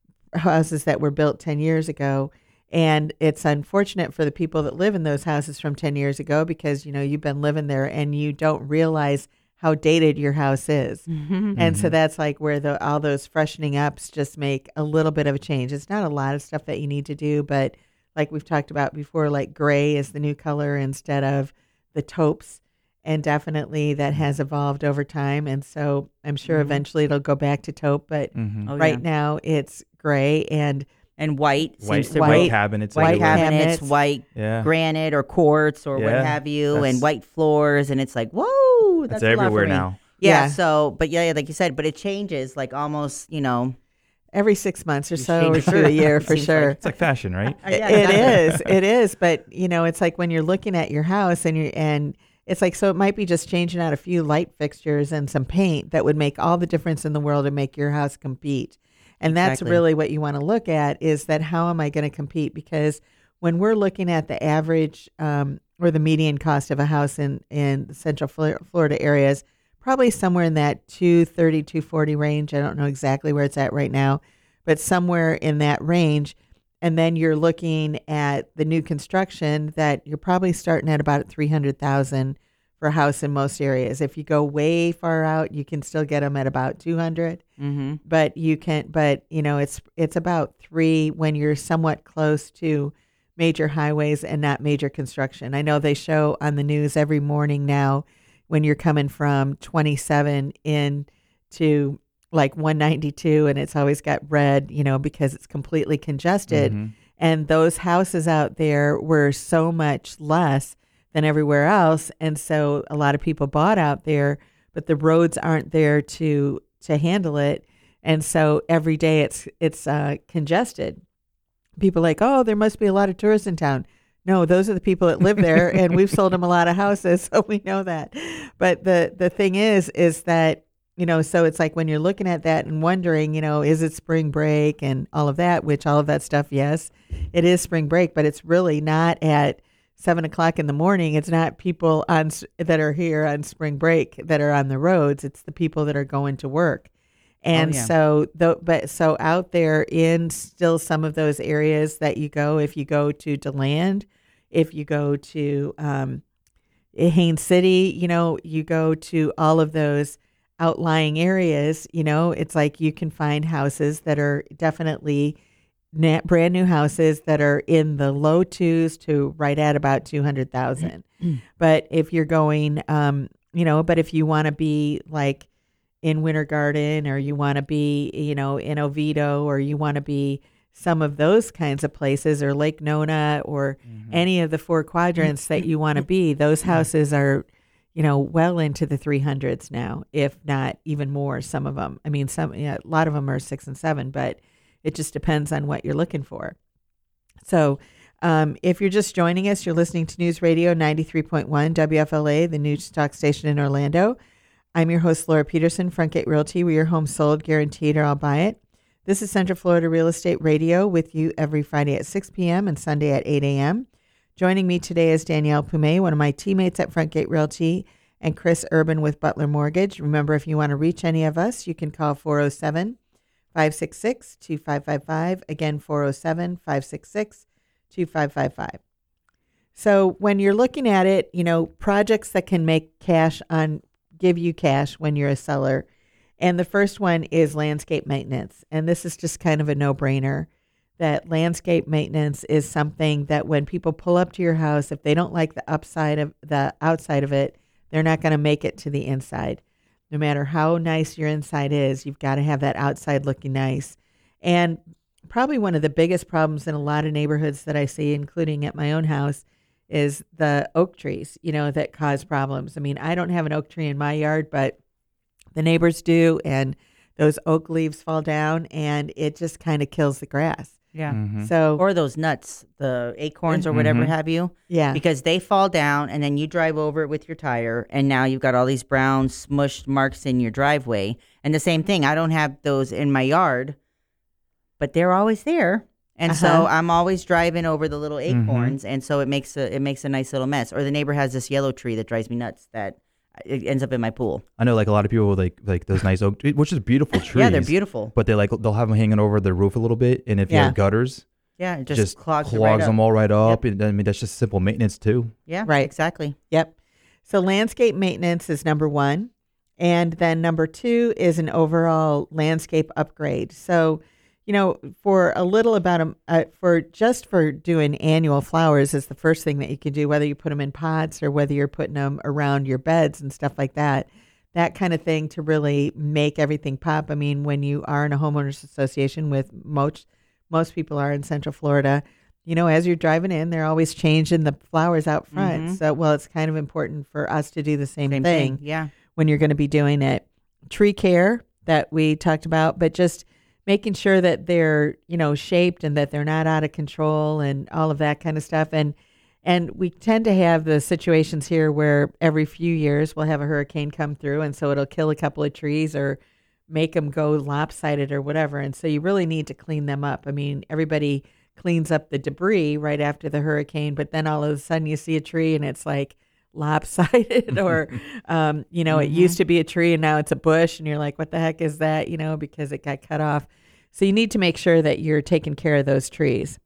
houses that were built ten years ago. And it's unfortunate for the people that live in those houses from ten years ago because, you know, you've been living there and you don't realize how dated your house is. Mm-hmm. And so that's like where the all those freshening ups just make a little bit of a change. It's not a lot of stuff that you need to do, but like we've talked about before, like gray is the new color instead of the taupes. And definitely that has evolved over time. And so I'm sure mm-hmm. eventually it'll go back to taupe, but mm-hmm. oh, right yeah. now it's gray and And white, white seems to white be white cabinets, white everywhere. cabinets, cabinets. white Yeah. granite or quartz or what Yeah, have you, that's- and white floors, and it's like, whoa, that's, That's a lot for everywhere me. now. Yeah, Yeah. So, but yeah, like you said, but it changes like almost, you know. every six months or You so or change- to a year for Seems sure. like- It's like fashion, right? Uh, yeah, It exactly. is. It is. But, you know, it's like when you're looking at your house and you and it's like, so it might be just changing out a few light fixtures and some paint that would make all the difference in the world and make your house compete. And that's Exactly. really what you want to look at is that how am I going to compete? Because when we're looking at the average um, or the median cost of a house in, in the Central Florida areas, probably somewhere in that two thirty, two forty range. I don't know exactly where it's at right now, but somewhere in that range. And then you're looking at the new construction that you're probably starting at about three hundred thousand for a house in most areas. If you go way far out, you can still get them at about two hundred. Mm-hmm. But you can, but you know, it's it's about three when you're somewhat close to major highways and not major construction. I know they show on the news every morning now when you're coming from twenty-seven in to like one ninety-two, and it's always got red, you know, because it's completely congested. Mm-hmm. And those houses out there were so much less than everywhere else, and so a lot of people bought out there, but the roads aren't there to to handle it, and so every day it's it's uh, congested. People are like, oh, there must be a lot of tourists in town. No, those are the people that live there, and we've sold them a lot of houses, so we know that. But the the thing is, is that, you know, so it's like when you're looking at that and wondering, you know, is it spring break and all of that, which all of that stuff, yes, it is spring break, but it's really not at seven o'clock in the morning. It's not people on s- that are here on spring break that are on the roads. It's the people that are going to work. And Oh, yeah. so, though, but so out there in still some of those areas that you go, if you go to DeLand, if you go to um, Haines City, you know, you go to all of those outlying areas, you know, it's like you can find houses that are definitely na- brand new houses that are in the low twos to right at about two hundred thousand. But if you're going, um, you know, but if you want to be like, in Winter Garden, or you want to be, you know, in Oviedo, or you want to be some of those kinds of places, or Lake Nona, or mm-hmm. any of the four quadrants that you want to be, those houses are, you know, well into the three hundreds now, if not even more, some of them. I mean, some, yeah, a lot of them are six and seven, but it just depends on what you're looking for. So um, if you're just joining us, you're listening to News Radio ninety-three point one W F L A, the news talk station in Orlando. I'm your host, Laura Peterson, Frontgate Realty, where your home sold, guaranteed, or I'll buy it. This is Central Florida Real Estate Radio with you every Friday at six p.m. and Sunday at eight a.m. Joining me today is Danielle Pume, one of my teammates at Frontgate Realty, and Chris Urban with Butler Mortgage. Remember, if you want to reach any of us, you can call four oh seven, five six six, two five five five. Again, four oh seven, five six six, two five five five. So when you're looking at it, you know, projects that can make cash on, give you cash when you're a seller. And the first one is landscape maintenance. And this is just kind of a no-brainer, that landscape maintenance is something that when people pull up to your house, if they don't like the upside of the outside of it, they're not going to make it to the inside. No matter how nice your inside is, you've got to have that outside looking nice. And probably one of the biggest problems in a lot of neighborhoods that I see, including at my own house, is the oak trees, you know, that cause problems. I mean, I don't have an oak tree in my yard, but the neighbors do, and those oak leaves fall down, and it just kind of kills the grass. Yeah. Mm-hmm. So, or those nuts, the acorns or whatever mm-hmm. have you. yeah. Because they fall down, and then you drive over it with your tire, and now you've got all these brown smushed marks in your driveway. And the same thing, I don't have those in my yard, but they're always there. And Uh-huh. so I'm always driving over the little acorns, Mm-hmm. and so it makes a it makes a nice little mess. Or the neighbor has this yellow tree that drives me nuts that it ends up in my pool. I know, like a lot of people with like like those nice oak, which is beautiful trees. Yeah, they're beautiful. But they like they'll have them hanging over the roof a little bit, and if you Yeah. have gutters, Yeah, it just, just clogs, it clogs right them up. all right up. And I mean, that's just simple maintenance too. Yeah, Right. exactly. Yep. So landscape maintenance is number one. And then number two is an overall landscape upgrade. So, you know, for a little about a, uh, for just for doing annual flowers is the first thing that you can do, whether you put them in pots or whether you're putting them around your beds and stuff like that. That kind of thing to really make everything pop. I mean, when you are in a homeowners association, with most most people are in Central Florida, you know, as you're driving in, they're always changing the flowers out front. Mhm. So, well, it's kind of important for us to do the same, Same thing, thing. Yeah. when you're going to be doing it. Tree care that we talked about, but just making sure that they're, you know, shaped and that they're not out of control and all of that kind of stuff. And and we tend to have the situations here where every few years we'll have a hurricane come through, and so it'll kill a couple of trees or make them go lopsided or whatever. And so you really need to clean them up. I mean, everybody cleans up the debris right after the hurricane, but then all of a sudden you see a tree and it's like lopsided or, um, you know, Mhm. it used to be a tree and now it's a bush, and you're like, what the heck is that? You know, because it got cut off. So you need to make sure that you're taking care of those trees.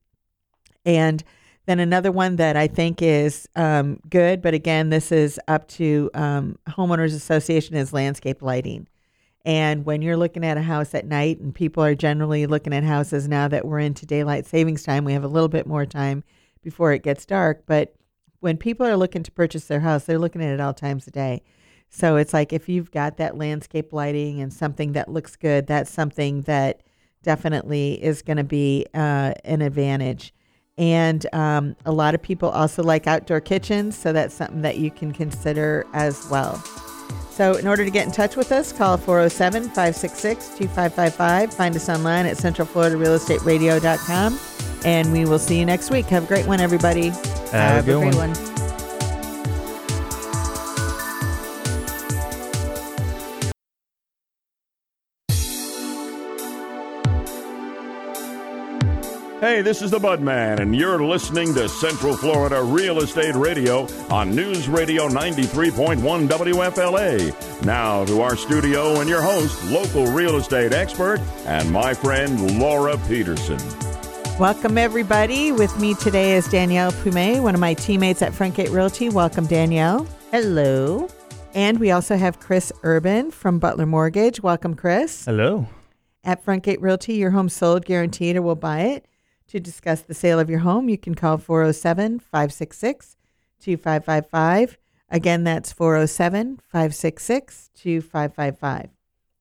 And then another one that I think is um, good, but again, this is up to um, homeowners association, is landscape lighting. And when you're looking at a house at night, and people are generally looking at houses now that we're into daylight savings time, we have a little bit more time before it gets dark. But when people are looking to purchase their house, they're looking at it all times a day. So it's like, if you've got that landscape lighting and something that looks good, that's something that definitely is going to be uh, an advantage. And um, a lot of people also like outdoor kitchens, so that's something that you can consider as well. So in order to get in touch with us, call four oh seven, five six six, two five five five. Find us online at central florida real estate radio dot com. And we will see you next week. Have a great one, everybody. Have a good great one. one. Hey, this is the Budman, and you're listening to Central Florida Real Estate Radio on News Radio ninety-three point one W F L A. Now to our studio and your host, local real estate expert, and my friend Laura Peterson. Welcome, everybody. With me today is Danielle Pume, one of my teammates at Frontgate Realty. Welcome, Danielle. Hello. And we also have Chris Urban from Butler Mortgage. Welcome, Chris. Hello. At Frontgate Realty, your home sold, guaranteed, or we'll buy it. To discuss the sale of your home, you can call four oh seven, five six six, two five five five. Again, that's four oh seven, five six six, two five five five.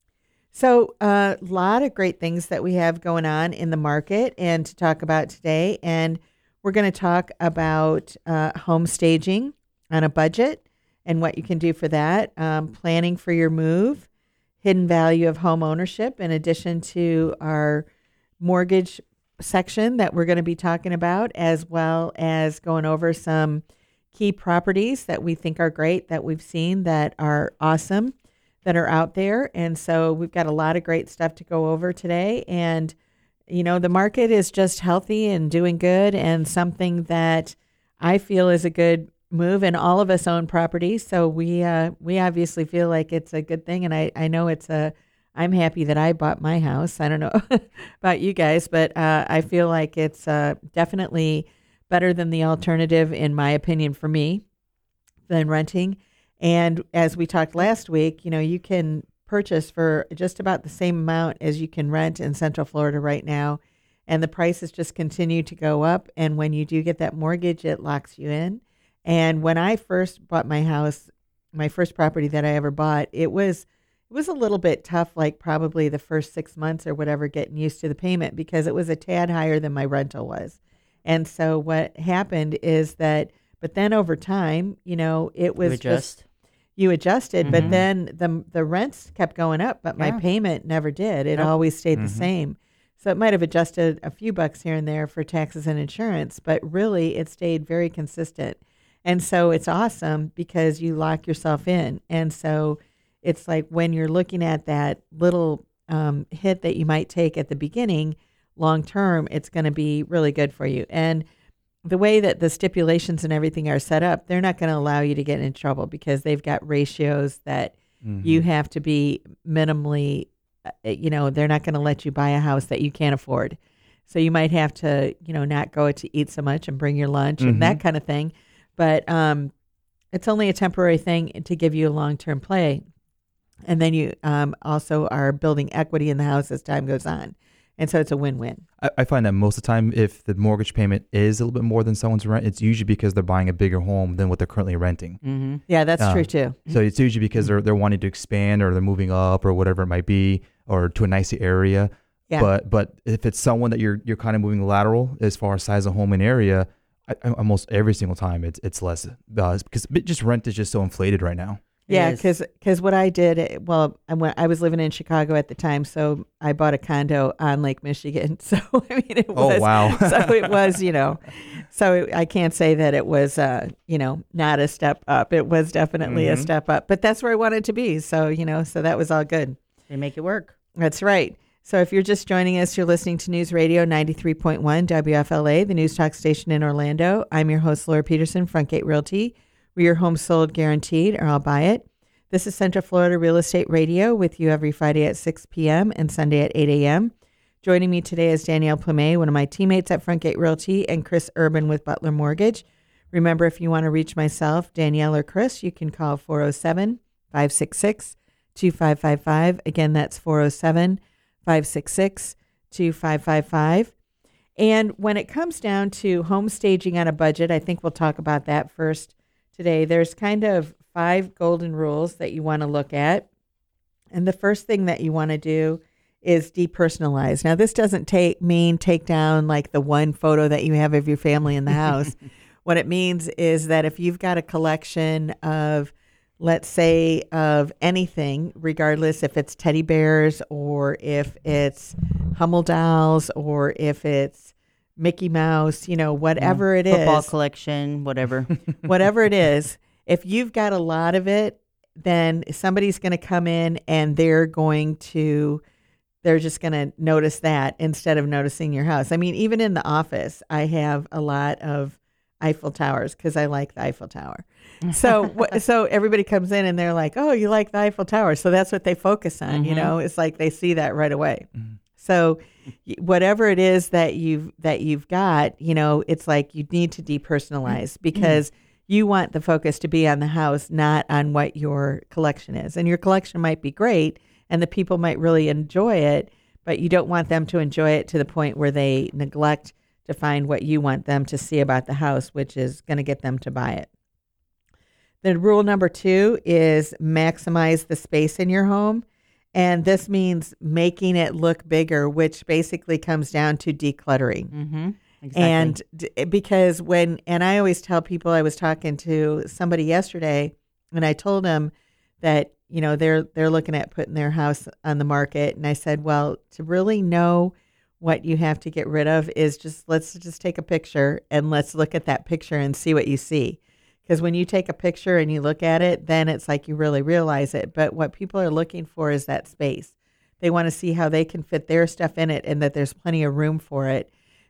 So a uh, lot of great things that we have going on in the market and to talk about today. And we're going to talk about uh, home staging on a budget and what you can do for that, um, planning for your move, hidden value of home ownership, in addition to our mortgage section that we're going to be talking about, as well as going over some key properties that we think are great, that we've seen that are awesome, that are out there. And so we've got a lot of great stuff to go over today. And, you know, the market is just healthy and doing good, and something that I feel is a good move. And all of us own property, so we uh, we obviously feel like it's a good thing. And I, I know it's a, I'm happy that I bought my house. I don't know about you guys, but uh, I feel like it's uh, definitely better than the alternative, in my opinion, for me, than renting. And as we talked last week, you know, you can purchase for just about the same amount as you can rent in Central Florida right now. And the prices just continue to go up. And when you do get that mortgage, it locks you in. And when I first bought my house, my first property that I ever bought, it was it was a little bit tough, like probably the first six months or whatever, getting used to the payment, because it was a tad higher than my rental was. And so what happened is that, but then over time, you know, it was You adjust. just, you adjusted, Mhm. but then the the rents kept going up, but my Yeah. payment never did. It Nope. always stayed Mhm. the same. So it might have adjusted a few bucks here and there for taxes and insurance, but really it stayed very consistent. And so it's awesome because you lock yourself in. And so it's like when you're looking at that little um, hit that you might take at the beginning, long term, it's going to be really good for you. And the way that the stipulations and everything are set up, they're not going to allow you to get in trouble, because they've got ratios that Mhm. you have to be minimally, uh, you know, they're not going to let you buy a house that you can't afford. So you might have to, you know, not go to eat so much and bring your lunch and that kind of thing. But um, it's only a temporary thing to give you a long-term play. And then you um, also are building equity in the house as time goes on. And so it's a win-win. I, I find that most of the time, if the mortgage payment is a little bit more than someone's rent, it's usually because they're buying a bigger home than what they're currently renting. Mm-hmm. Yeah, that's Uh, true too. So it's usually because they're they're wanting to expand, or they're moving up, or whatever it might be, or to a nicer area. Yeah. But but if it's someone that you're you're kind of moving lateral as far as size of home and area, I, I, almost every single time it's it's less, uh, because just rent is just so inflated right now. Yeah, is. because what I did, eh, well, I, went, I was living in Chicago at the time, so I bought a condo on Lake Michigan. So, I mean, it Oh, was, wow. so it was, you know, so it, I can't say that it was, uh, you know, not a step up. It was definitely a Mhm. step up, but that's where I wanted to be. So, you know, so that was all good. They make it work. That's right. So if you're just joining us, you're listening to News Radio ninety-three point one W F L A, the news talk station in Orlando. I'm your host, Laura Peterson, Frontgate Realty. We're your home sold guaranteed, or I'll buy it. This is Central Florida Real Estate Radio with you every Friday at six p.m. and Sunday at eight a.m. Joining me today is Danielle Plumet, one of my teammates at Frontgate Realty, and Chris Urban with Butler Mortgage. Remember, if you want to reach myself, Danielle, or Chris, you can call four oh seven, five six six, two five five five. Again, that's four oh seven, five six six, two five five five. And when it comes down to home staging on a budget, I think we'll talk about that first today. There's kind of five golden rules that you want to look at. And the first thing that you want to do is depersonalize. Now, this doesn't take mean take down like the one photo that you have of your family in the house. What it means is that if you've got a collection of, let's say, of anything, regardless if it's teddy bears or if it's Hummel dolls or if it's Mickey Mouse, you know, whatever it is, Football collection, whatever. whatever it is, if you've got a lot of it, then somebody's going to come in and they're going to, they're just going to notice that instead of noticing your house. I mean, even in the office, I have a lot of Eiffel Towers because I like the Eiffel Tower. So, wh- so everybody comes in and they're like, "Oh, you like the Eiffel Tower?" So that's what they focus on. You Mhm. know, it's like they see that right away. Mhm. So, y- whatever it is that you've that you've got, you know, it's like you need to depersonalize because you want the focus to be on the house, not on what your collection is. And your collection might be great, and the people might really enjoy it, but you don't want them to enjoy it to the point where they neglect to find what you want them to see about the house, which is going to get them to buy it. The rule number two is maximize the space in your home. And this means making it look bigger, which basically comes down to decluttering. Mm-hmm. Exactly. And d- because when, and I always tell people, I was talking to somebody yesterday and I told them that, you know, they're, they're looking at putting their house on the market. And I said, well, to really know what you have to get rid of is just, let's just take a picture and let's look at that picture and see what you see. Because when you take a picture and you look at it, then it's like you really realize it. But what people are looking for is that space. They want to see how they can fit their stuff in it and that there's plenty of room for it.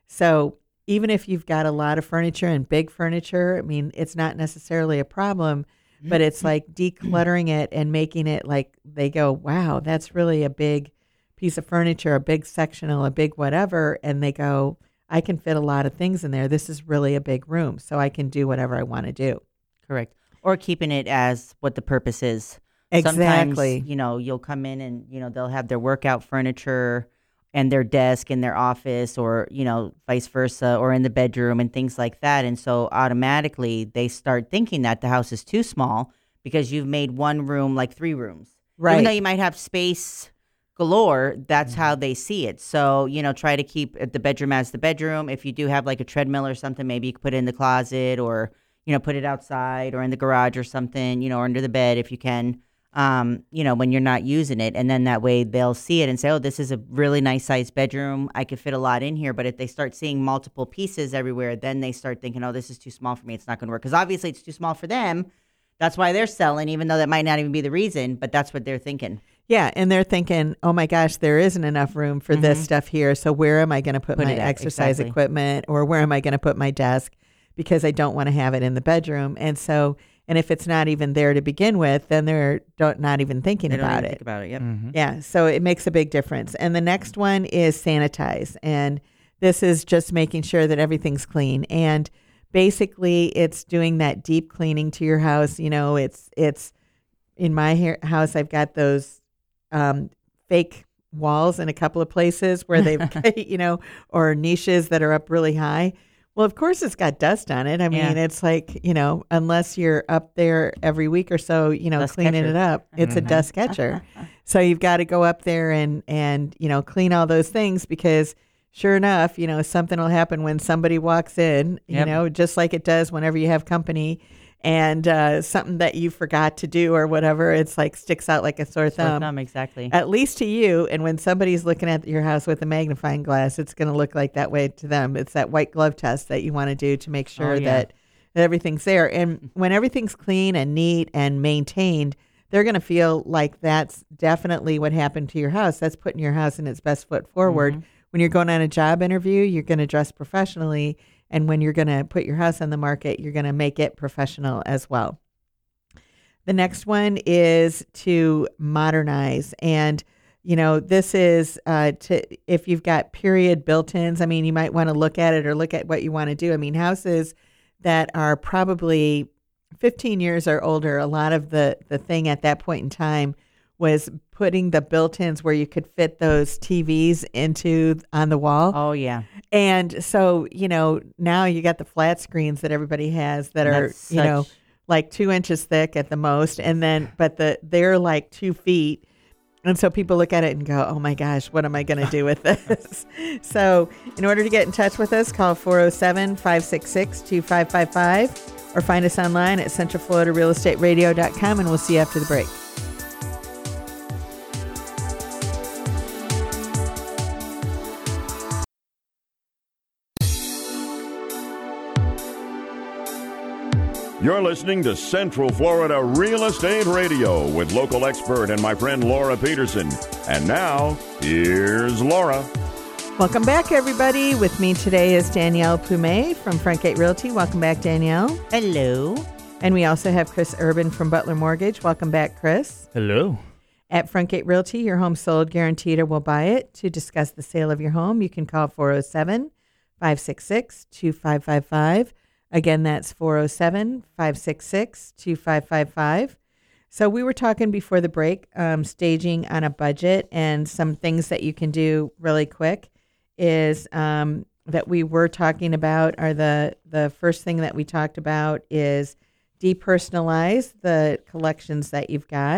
So even if you've got a lot of furniture and big furniture, I mean, it's not necessarily a problem, but it's like decluttering it and making it like they go, wow, that's really a big piece of furniture, a big sectional, a big whatever. And they go, I can fit a lot of things in there. This is really a big room, so I can do whatever I want to do. Correct. Or keeping it as what the purpose is. Exactly. Sometimes, you know, you'll come in and, you know, they'll have their workout furniture and their desk in their office or, you know, vice versa, or in the bedroom and things like that. And so automatically they start thinking that the house is too small because you've made one room like three rooms. Right. Even though you might have space galore, that's how they see it. So, you know, try to keep the bedroom as the bedroom. If you do have like a treadmill or something, maybe you could put it in the closet or, you know, put it outside or in the garage or something, you know, or under the bed if you can. Um, you know, when you're not using it. And then that way they'll see it and say, oh, this is a really nice sized bedroom. I could fit a lot in here. But if they start seeing multiple pieces everywhere, then they start thinking, oh, this is too small for me. It's not going to work. Because obviously it's too small for them. That's why they're selling, even though that might not even be the reason. But that's what they're thinking. Yeah. And they're thinking, oh my gosh, there isn't enough room for Mm-hmm. this stuff here. So where am I going to put, Put my it at, exercise exactly. equipment, or where am I going to put my desk? Because I don't want to have it in the bedroom. And so, and if it's not even there to begin with, then they're don't, not even thinking They don't about even it. think about it. Yep. Mm-hmm. Yeah, so it makes a big difference. And the next one is sanitize. And this is just making sure that everything's clean. And basically it's doing that deep cleaning to your house. You know, it's it's in my hair, house, I've got those um, fake walls in a couple of places where they've, you know, or niches that are up really high. Well, of course, it's got dust on it. I mean, Yeah. it's like, you know, unless you're up there every week or so, you know, Dust cleaning catcher. it up, it's a Mhm. dust catcher. So you've got to go up there and, and, you know, clean all those things because sure enough, you know, something will happen when somebody walks in, you Yep. know, just like it does whenever you have company and uh, something that you forgot to do or whatever, it's like sticks out like a sore Sore thumb. thumb, exactly. At least to you. And when somebody's looking at your house with a magnifying glass, it's going to look like that way to them. It's that white glove test that you want to do to make sure Oh, yeah. that, that everything's there. And when everything's clean and neat and maintained, they're going to feel like that's definitely what happened to your house. That's putting your house in its best foot forward. Mhm. When you're going on a job interview, you're going to dress professionally. And when you're going to put your house on the market, you're going to make it professional as well. The next one is to modernize. And, you know, this is uh, to if you've got period built-ins, I mean, you might want to look at it or look at what you want to do. I mean, houses that are probably fifteen years or older, a lot of the, the thing at that point in time was putting the built-ins where you could fit those T Vs into on the wall. Oh, yeah. And so, you know, now you got the flat screens that everybody has that And are, that's you know, such- like two inches thick at the most. And then, but the they're like two feet. And so people look at it and go, oh my gosh, what am I going to do with this? So in order to get in touch with us, call four oh seven, five six six, two five five five or find us online at central florida real estate radio dot com, and we'll see you after the break. You're listening to Central Florida Real Estate Radio with local expert and my friend Laura Peterson. And now, here's Laura. Welcome back, everybody. With me today is Danielle Pume from Frontgate Realty. Welcome back, Danielle. Hello. And we also have Chris Urban from Butler Mortgage. Welcome back, Chris. Hello. At Frontgate Realty, your home sold guaranteed or we'll buy it. To discuss the sale of your home, you can call four oh seven, five six six, two five five five. Again, that's four oh seven, five six six, two five five five. So we were talking before the break, um, staging on a budget, and some things that you can do really quick is um, that we were talking about are the, the first thing that we talked about is depersonalize the collections that you've got.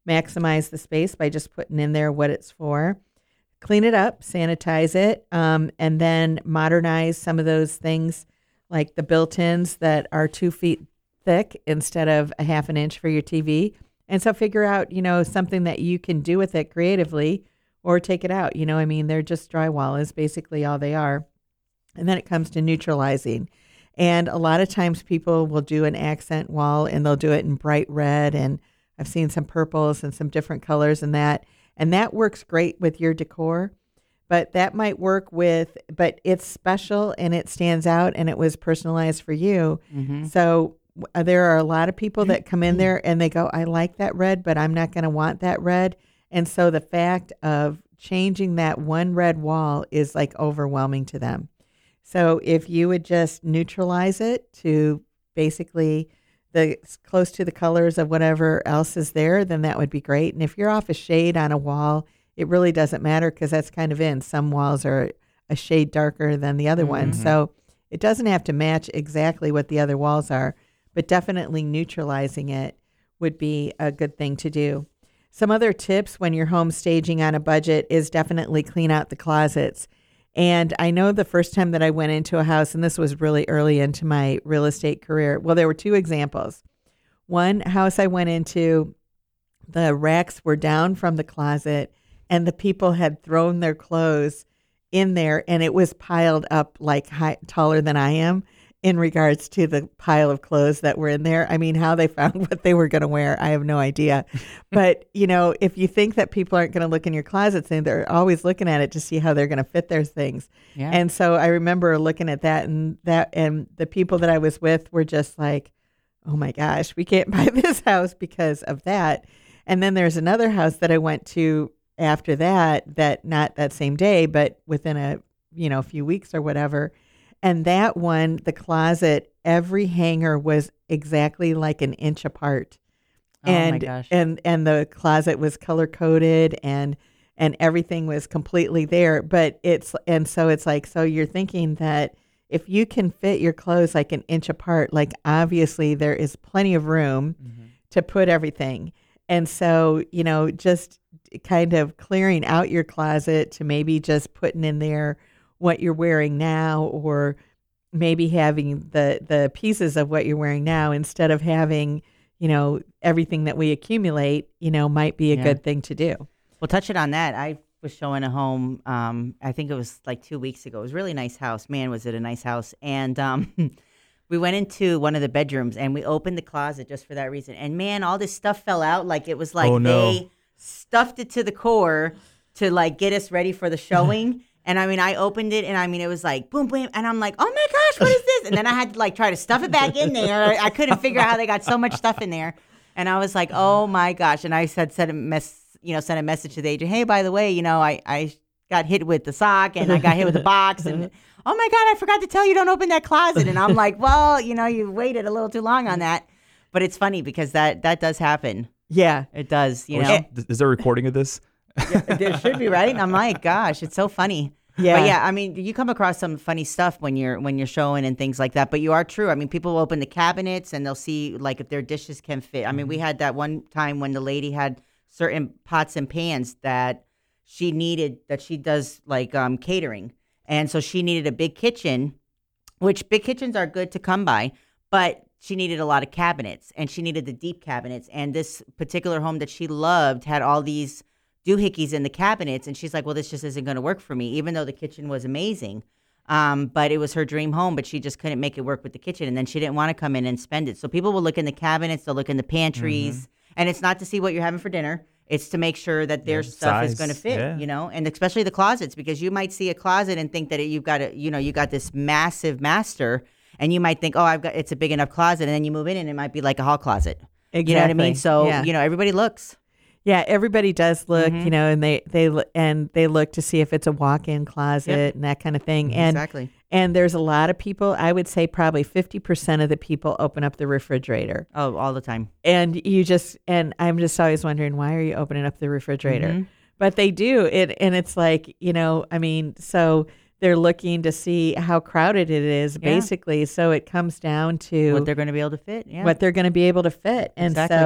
maximize the space by just putting in there what it's for. Clean it up, sanitize it, um, and then modernize some of those things like the built-ins that are two feet thick instead of a half an inch for your T V. And so figure out, you know, something that you can do with it creatively or take it out. You know, I mean, they're just drywall is basically all they are. And then it comes to neutralizing. And a lot of times people will do an accent wall and they'll do it in bright red. And I've seen some purples and some different colors in that. And that works great with your decor, but that might work with, but it's special and it stands out and it was personalized for you. Mm-hmm. So uh, there are a lot of people that come in there and they go, I like that red, but I'm not going to want that red. And so the fact of changing that one red wall is like overwhelming to them. So if you would just neutralize it to basically the close to the colors of whatever else is there, then that would be great. And if you're off a shade on a wall, it really doesn't matter because that's kind of in. Some walls are a shade darker than the other Mm-hmm. one. So it doesn't have to match exactly what the other walls are, but definitely neutralizing it would be a good thing to do. Some other tips when you're home staging on a budget is definitely clean out the closets. And I know the first time that I went into a house, and this was really early into my real estate career. Well, there were two examples. One house I went into, the racks were down from the closet and the people had thrown their clothes in there and it was piled up like high, taller than I am in regards to the pile of clothes that were in there. I mean, how they found what they were going to wear, I have no idea. But, you know, if you think that people aren't going to look in your closets, and they're always looking at it to see how they're going to fit their things. Yeah. And so I remember looking at that and that, and the people that I was with were just like, oh my gosh, we can't buy this house because of that. And then there's another house that I went to after that, that not that same day, but within a, you know, few weeks or whatever. And that one, the closet, every hanger was exactly like an inch apart. Oh and, my gosh. And and the closet was color coded and and everything was completely there. But it's and so it's like, so you're thinking that if you can fit your clothes like an inch apart, like obviously there is plenty of room mm-hmm. to put everything. And so, you know, just kind of clearing out your closet to maybe just putting in there what you're wearing now, or maybe having the the pieces of what you're wearing now instead of having, you know, everything that we accumulate, you know, might be a Yeah. good thing to do. Well, touching on that, I was showing a home, um, I think it was like two weeks ago. It was a really nice house. Man, was it a nice house. And um, we went into one of the bedrooms and we opened the closet just for that reason. And man, all this stuff fell out. Like it was like Oh, no. they stuffed it to the core to like get us ready for the showing. And I mean, I opened it and I mean, it was like boom, boom. And I'm like, oh my gosh, what is this? And then I had to like try to stuff it back in there. I couldn't figure out how they got so much stuff in there. And I was like, oh my gosh. And I said, sent a mess, you know, sent a message to the agent. Hey, by the way, you know, I, I got hit with the sock and I got hit with the box. And oh my God, I forgot to tell you, don't open that closet. And I'm like, well, you know, you waited a little too long on that. But it's funny because that, that does happen. Yeah. It does, you Oh, know. sh- Is there a recording of this? There should be, right? I'm like, gosh, it's so funny. Yeah. But yeah, I mean, you come across some funny stuff when you're when you're showing and things like that. But you are true. I mean, people will open the cabinets and they'll see like if their dishes can fit. I mean, we had that one time when the lady had certain pots and pans that she needed, that she does like um, catering. And so she needed a big kitchen, which big kitchens are good to come by, but she needed a lot of cabinets and she needed the deep cabinets. And this particular home that she loved had all these doohickeys in the cabinets. And she's like, well, this just isn't going to work for me, even though the kitchen was amazing. Um, but it was her dream home, but she just couldn't make it work with the kitchen. And then she didn't want to come in and spend it. So people will look in the cabinets, they'll look in the pantries. Mm-hmm. And it's not to see what you're having for dinner. It's to make sure that their Yeah, stuff size, is going to fit, yeah. you know, and especially the closets, because you might see a closet and think that it, you've got a, you know, you got this massive master, and you might think, oh, I've got, it's a big enough closet, and then you move in and it might be like a hall closet. Exactly. You know what I mean? So, yeah. you know, everybody looks. Yeah, everybody does look, Mhm. you know, and they they lo- and they look to see if it's a walk-in closet Yep. and that kind of thing. And Exactly. and there's a lot of people, I would say probably fifty percent of the people open up the refrigerator. Oh, all the time. And you just and I'm just always wondering, why are you opening up the refrigerator? Mhm. But they do it, and it's like, you know, I mean, so they're looking to see how crowded it is, Yeah. basically. So it comes down to What they're going to be able to fit. Yeah. what they're going to be able to fit. And Exactly. so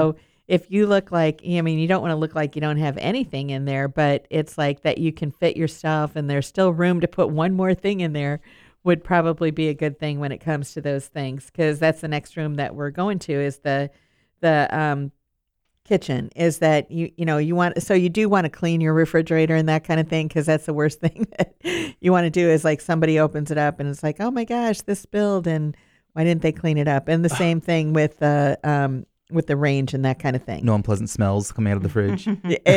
if you look like, I mean, you don't want to look like you don't have anything in there, but it's like that you can fit your stuff and there's still room to put one more thing in there would probably be a good thing when it comes to those things. Because that's the next room that we're going to is the, the, um, kitchen is that you you know you want so you do want to clean your refrigerator and that kind of thing, because that's the worst thing that you want to do is like somebody opens it up and it's like, oh my gosh, this spilled and why didn't they clean it up? And the same thing with the um with the range and that kind of thing. No unpleasant smells coming out of the fridge.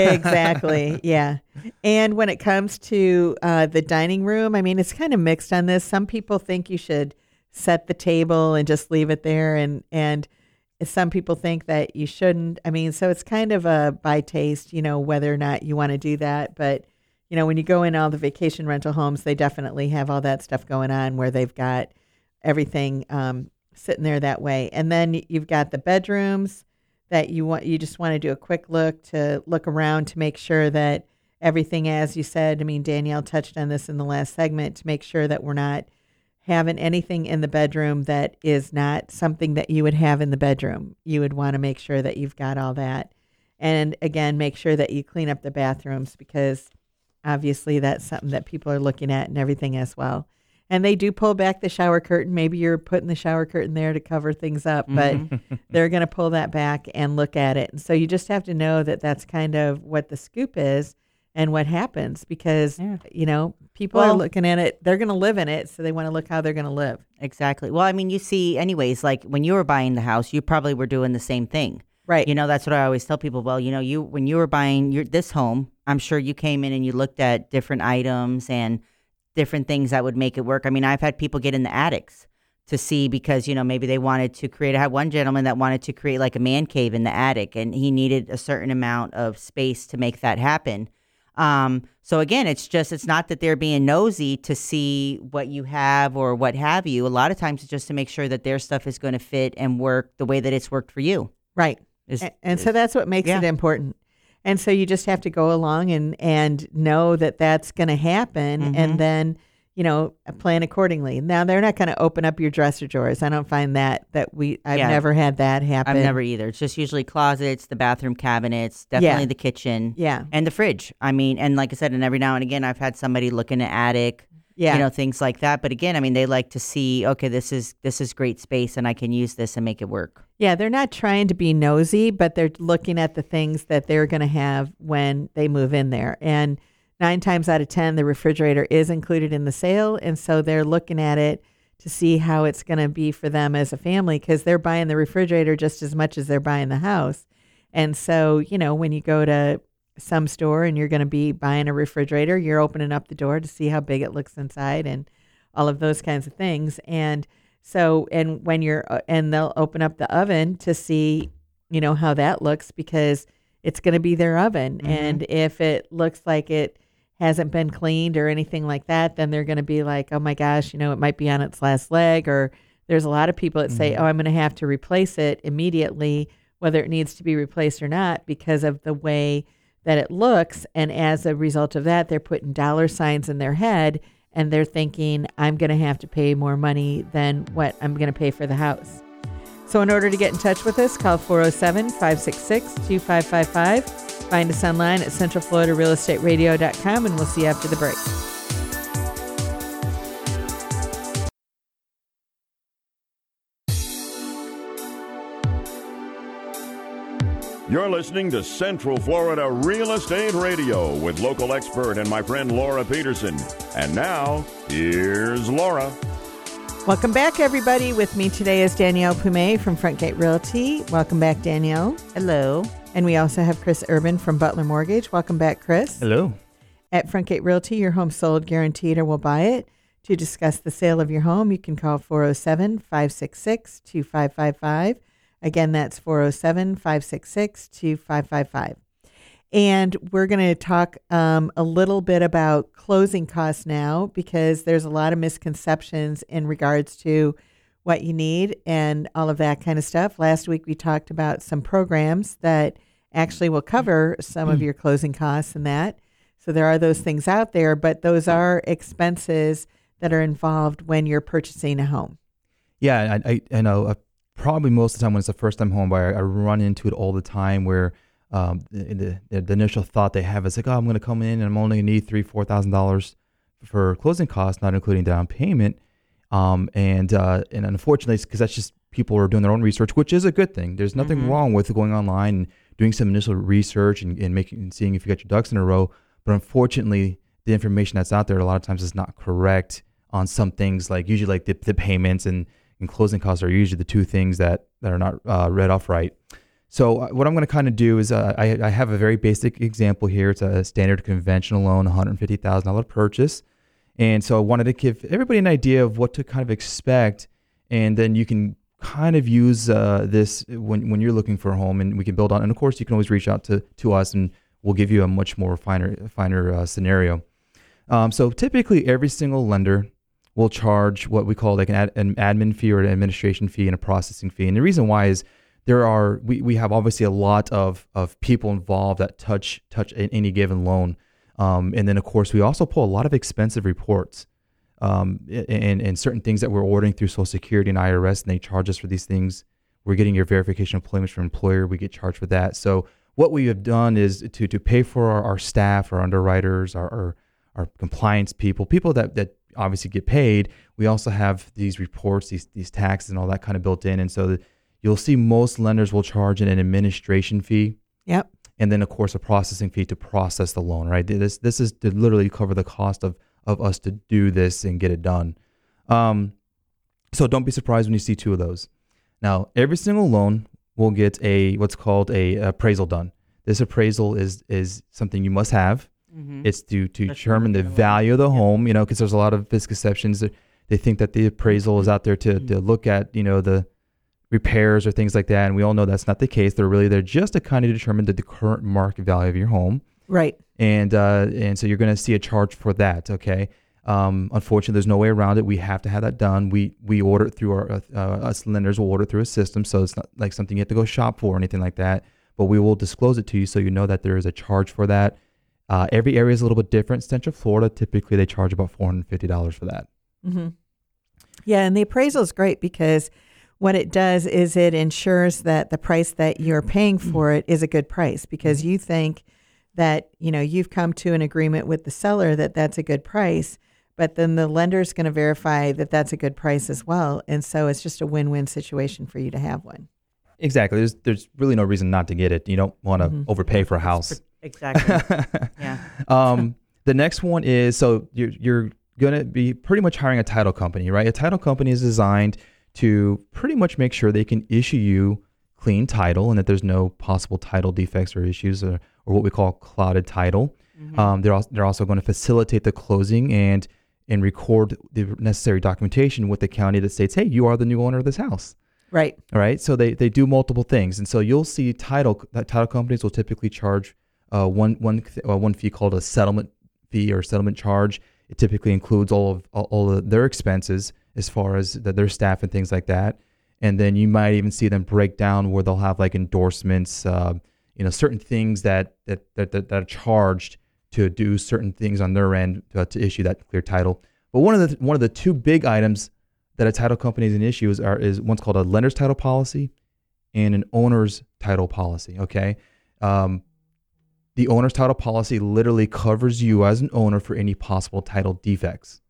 Exactly. Yeah. And when it comes to uh, the dining room, I mean, it's kind of mixed on this. Some people think you should set the table and just leave it there, and and some people think that you shouldn't. I mean, so it's kind of a by taste, you know, whether or not you want to do that. But, you know, when you go in all the vacation rental homes, they definitely have all that stuff going on where they've got everything um, sitting there that way. And then you've got the bedrooms that you want, you just want to do a quick look to look around to make sure that everything, as you said, I mean, Danielle touched on this in the last segment, to make sure that we're not having anything in the bedroom that is not something that you would have in the bedroom. You would want to make sure that you've got all that. And again, make sure that you clean up the bathrooms, because obviously that's something that people are looking at and everything as well. And they do pull back the shower curtain. Maybe you're putting the shower curtain there to cover things up, but mm-hmm. they're going to pull that back and look at it. And so you just have to know that that's kind of what the scoop is and what happens, because, yeah. you know, people well, are looking at it, they're going to live in it, so they want to look how they're going to live. Exactly. Well, I mean, you see, anyways, like when you were buying the house, you probably were doing the same thing. Right. You know, that's what I always tell people. Well, you know, you when you were buying your this home, I'm sure you came in and you looked at different items and different things that would make it work. I mean, I've had people get in the attics to see, because, you know, maybe they wanted to create, I had one gentleman that wanted to create like a man cave in the attic, and he needed a certain amount of space to make that happen. Um, so again, it's just, it's not that they're being nosy to see what you have or what have you. A lot of times it's just to make sure that their stuff is going to fit and work the way that it's worked for you. Right. Is, and, and is, so that's what makes yeah. it important. And so you just have to go along and, and know that that's going to happen, mm-hmm. and then, you know, plan accordingly. Now, they're not going to open up your dresser drawers. I don't find that, that we, I've yeah. never had that happen. I've never either. It's just usually closets, the bathroom cabinets, definitely yeah. the kitchen. Yeah. And the fridge. I mean, and like I said, and every now and again, I've had somebody look in the attic, yeah. you know, things like that. But again, I mean, they like to see, okay, this is, this is great space and I can use this and make it work. Yeah. They're not trying to be nosy, but they're looking at the things that they're going to have when they move in there. And Nine times out of ten, the refrigerator is included in the sale, and so they're looking at it to see how it's going to be for them as a family, because they're buying the refrigerator just as much as they're buying the house. And so, you know, when you go to some store and you're going to be buying a refrigerator, you're opening up the door to see how big it looks inside and all of those kinds of things. And so, and when you're, and they'll open up the oven to see, you know, how that looks, because it's going to be their oven. Mm-hmm. And if it looks like it hasn't been cleaned or anything like that, then they're going to be like, oh my gosh, you know, it might be on its last leg. Or there's a lot of people that mm-hmm. say, oh, I'm going to have to replace it immediately, whether it needs to be replaced or not, because of the way that it looks. And as a result of that, they're putting dollar signs in their head, and they're thinking, I'm going to have to pay more money than what I'm going to pay for the house. So in order to get in touch with us, call four oh seven, five six six, two five five five. Find us online at central florida real estate radio dot com, and we'll see you after the break. You're listening to Central Florida Real Estate Radio with local expert and my friend Laura Peterson. And now, here's Laura. Welcome back, everybody. With me today is Danielle Pume from Frontgate Realty. Welcome back, Danielle. Hello. And we also have Chris Urban from Butler Mortgage. Welcome back, Chris. Hello. At Frontgate Realty, your home sold, guaranteed, or we'll buy it. To discuss the sale of your home, you can call four oh seven, five six six, two five five five. Again, that's four oh seven, five six six, two five five five. And we're going to talk um, a little bit about closing costs now, because there's a lot of misconceptions in regards to what you need and all of that kind of stuff. Last week, we talked about some programs that actually will cover some of your closing costs and that. So there are those things out there, but those are expenses that are involved when you're purchasing a home. Yeah, I, I, I know a probably most of the time when it's a first-time home buyer, I run into it all the time where um, the, the, the initial thought they have is like, oh, I'm going to come in and I'm only going to need three, four thousand dollars for closing costs, not including down payment. Um, and uh, and unfortunately, because that's just people are doing their own research, which is a good thing. There's nothing Mm-hmm. wrong with going online and doing some initial research and, and making and seeing if you got your ducks in a row. But unfortunately, the information that's out there a lot of times is not correct on some things. Like usually, like the, the payments and, and closing costs are usually the two things that, that are not uh, read off right. So uh, what I'm going to kind of do is uh, I, I have a very basic example here. It's a standard conventional loan, one hundred fifty thousand dollars purchase. And so I wanted to give everybody an idea of what to kind of expect. And then you can kind of use uh, this when, when you're looking for a home, and we can build on. And of course, you can always reach out to, to us and we'll give you a much more finer, finer uh, scenario. Um, so typically every single lender will charge what we call like an, ad, an admin fee or an administration fee and a processing fee. And the reason why is there are, we, we have obviously a lot of, of people involved that touch, touch any given loan. Um, and then of course we also pull a lot of expensive reports um, and, and certain things that we're ordering through Social Security and I R S, and they charge us for these things. We're getting your verification of employment from employer. We get charged for that. So what we have done is to, to pay for our, our staff, our underwriters, our, our, our compliance people, people that, that obviously get paid. We also have these reports, these, these taxes and all that kind of built in. And so the, you'll see most lenders will charge an administration fee. Yep. And then, of course, a processing fee to process the loan, right? This this is to literally cover the cost of, of us to do this and get it done. Um, so don't be surprised when you see two of those. Now, every single loan will get a what's called a appraisal done. This appraisal is is something you must have. Mm-hmm. It's to, to Especially determine the in a loan. value of the Yeah. home, you know, because there's a lot of misconceptions. They think that the appraisal is out there to, Mm-hmm. to look at, you know, the repairs or things like that. And we all know that's not the case. They're really there just to kind of determine the, the current market value of your home. Right. And uh, and so you're going to see a charge for that, okay? Um, unfortunately, there's no way around it. We have to have that done. We we order it through our, uh, us lenders will order it through a system, so it's not like something you have to go shop for or anything like that. But we will disclose it to you so you know that there is a charge for that. Uh, every area is a little bit different. Central Florida, typically they charge about four hundred fifty dollars for that. Mm-hmm. Yeah, and the appraisal is great because what it does is it ensures that the price that you're paying for it is a good price, because you think that, you know, you've come to an agreement with the seller that that's a good price, but then the lender's going to verify that that's a good price as well. And so it's just a win-win situation for you to have one. Exactly. There's there's really no reason not to get it. You don't want to Mhm. overpay for a house. Exactly. Yeah. um, the next one is, so you're, you're going to be pretty much hiring a title company, right? A title company is designed to pretty much make sure they can issue you clean title and that there's no possible title defects or issues, or, or what we call clouded title. Mm-hmm. Um, they're also, they're also going to facilitate the closing and and record the necessary documentation with the county that states, hey, you are the new owner of this house. Right. All right. So they, they do multiple things. And so you'll see title that title companies will typically charge uh, one one uh, one fee called a settlement fee or settlement charge. It typically includes all of all, all of their expenses as far as the, their staff and things like that. And then you might even see them break down where they'll have like endorsements, uh, you know, certain things that that, that that that are charged to do certain things on their end to, to issue that clear title. But one of the one of the two big items that a title company is an issue is, are, is one's called a lender's title policy and an owner's title policy. Okay, um, the owner's title policy literally covers you as an owner for any possible title defects.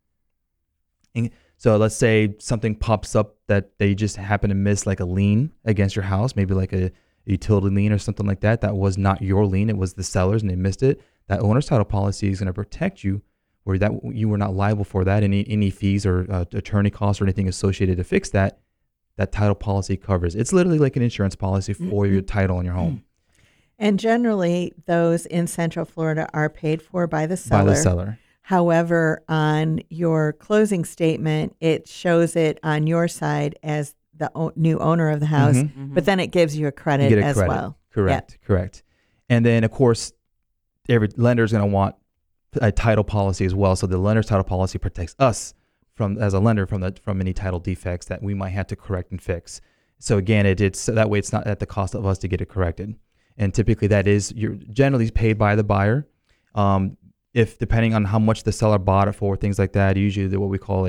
And so let's say something pops up that they just happen to miss, like a lien against your house, maybe like a, a utility lien or something like that. That was not your lien; it was the seller's, and they missed it. That owner's title policy is going to protect you, where that you were not liable for that. Any any fees or uh, attorney costs or anything associated to fix that, that title policy covers. It's literally like an insurance policy for mm-hmm. your title on your home. And generally, those in Central Florida are paid for by the seller. By the seller. However, on your closing statement, it shows it on your side as the o- new owner of the house, Mm-hmm. Mm-hmm. but then it gives you a credit You get a as credit. well. Correct, yeah. correct. And then, of course, every lender is going to want a title policy as well. So the lender's title policy protects us from, as a lender, from the from any title defects that we might have to correct and fix. So again, it, it's that way it's not at the cost of us to get it corrected. And typically that is, you're generally paid by the buyer. Um, if depending on how much the seller bought it for, things like that, usually what we call a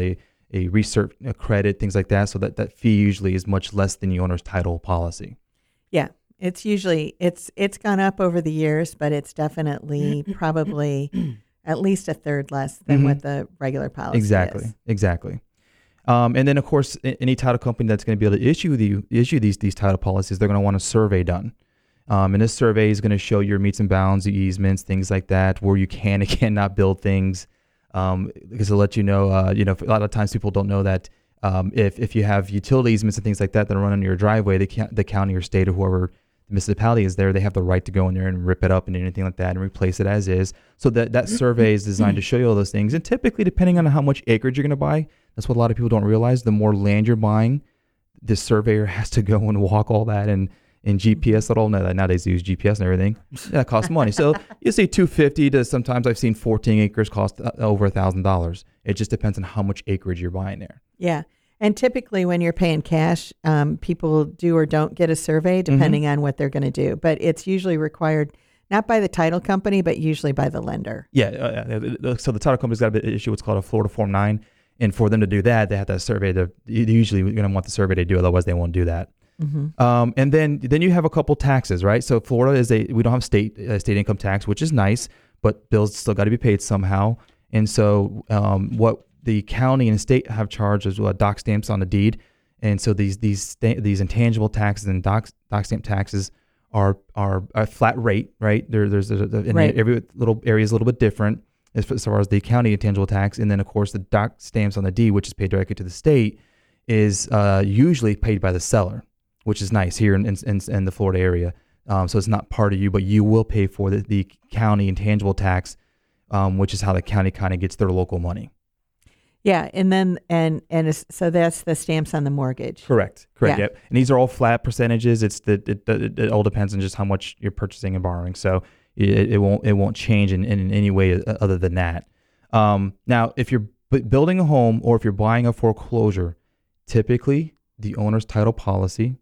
a research a credit, things like that. So that, that fee usually is much less than the owner's title policy. Yeah, it's usually it's it's gone up over the years, but it's definitely probably at least a third less than Mm-hmm. what the regular policy Exactly, is. exactly. Um, and then of course, a- any title company that's going to be able to issue the issue these these title policies, they're going to want a survey done. Um, and this survey is going to show your meets and bounds, the easements, things like that, where you can and cannot build things. Um, because it'll let you know, uh, you know, a lot of times people don't know that um, if if you have utility easements and things like that that are running your driveway, the, ca- the county or state or whoever the municipality is there, they have the right to go in there and rip it up and anything like that and replace it as is. So that, that survey is designed to show you all those things. And typically, depending on how much acreage you're going to buy, that's what a lot of people don't realize. The more land you're buying, the surveyor has to go and walk all that and and G P S it all. Now nowadays they use G P S and everything. That costs money. So you see two hundred fifty to sometimes I've seen fourteen acres cost uh, over a thousand dollars. It just depends on how much acreage you're buying there. Yeah. And typically when you're paying cash, um, people do or don't get a survey depending Mm-hmm. on what they're going to do. But it's usually required not by the title company, but usually by the lender. Yeah. Uh, uh, so the title company's got to issue what's called a Florida Form nine. And for them to do that, they have to survey. The, usually you're going to want the survey to do, otherwise they won't do that. Mm-hmm. Um, and then then you have a couple taxes, right? So Florida is a, we don't have state uh, state income tax, which is nice, but bills still got to be paid somehow. And so um, what the county and state have charged is uh, doc stamps on the deed. And so these these sta- these intangible taxes and doc, doc stamp taxes are are a flat rate, right? There, there's a, a, Right. every little area is a little bit different as, as far as the county intangible tax. And then, of course, the doc stamps on the deed, which is paid directly to the state, is uh, usually paid by the seller, which is nice here in, in, in the Florida area. Um, so it's not part of you, but you will pay for the, the county intangible tax, um, which is how the county kind of gets their local money. Yeah. And then, and, and it's, so that's the stamps on the mortgage. Correct. Correct. Yeah. Yep. And these are all flat percentages. It's the, it, it, it all depends on just how much you're purchasing and borrowing. So it, it won't, it won't change in, in any way other than that. Um, now, if you're bu- building a home or if you're buying a foreclosure, typically the owner's title policy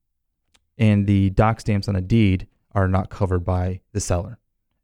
and the doc stamps on a deed are not covered by the seller.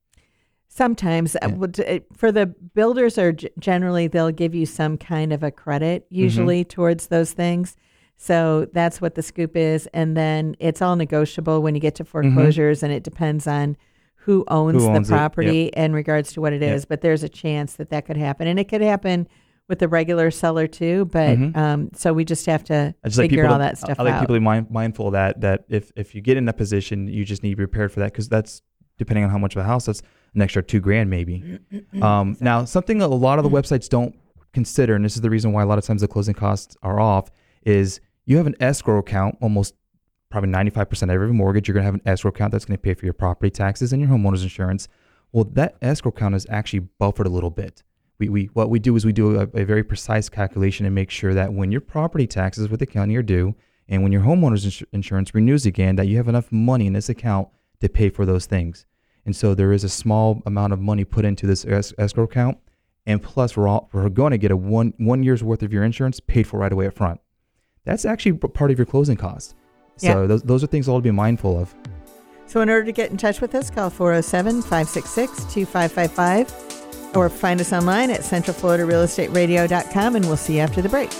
Sometimes uh, Yeah. would- it- for the builders are g- generally, they'll give you some kind of a credit Mm-hmm. usually towards those things. So that's what the scoop is. And then it's all negotiable when you get to foreclosures and it depends on who owns, Mm-hmm. Who owns it, the yep. property in regards to what it Yep. is. But there's a chance that that could happen. And it could happen with the regular seller too. But Mhm. um, so we just have to I just like figure people all to, that stuff I like out. people to be mind, mindful of that, that if, if you get in that position, you just need to be prepared for that because that's, depending on how much of a house, that's an extra two grand maybe. Um, now, something a lot of the websites don't consider, and this is the reason why a lot of times the closing costs are off, is you have an escrow account. Almost probably ninety-five percent of every mortgage, you're going to have an escrow account that's going to pay for your property taxes and your homeowner's insurance. Well, that escrow account is actually buffered a little bit. We, we what we do is we do a, a very precise calculation and make sure that when your property taxes with the county are due and when your homeowner's ins- insurance renews again, that you have enough money in this account to pay for those things. And so there is a small amount of money put into this es- escrow account, and plus we're all, we're going to get a one one year's worth of your insurance paid for right away up front. That's actually p- part of your closing costs. So Yeah. those those are things all to be mindful of. So in order to get in touch with us, call four oh seven, five six six, two five five five or find us online at central florida real estate radio dot com, and we'll see you after the break.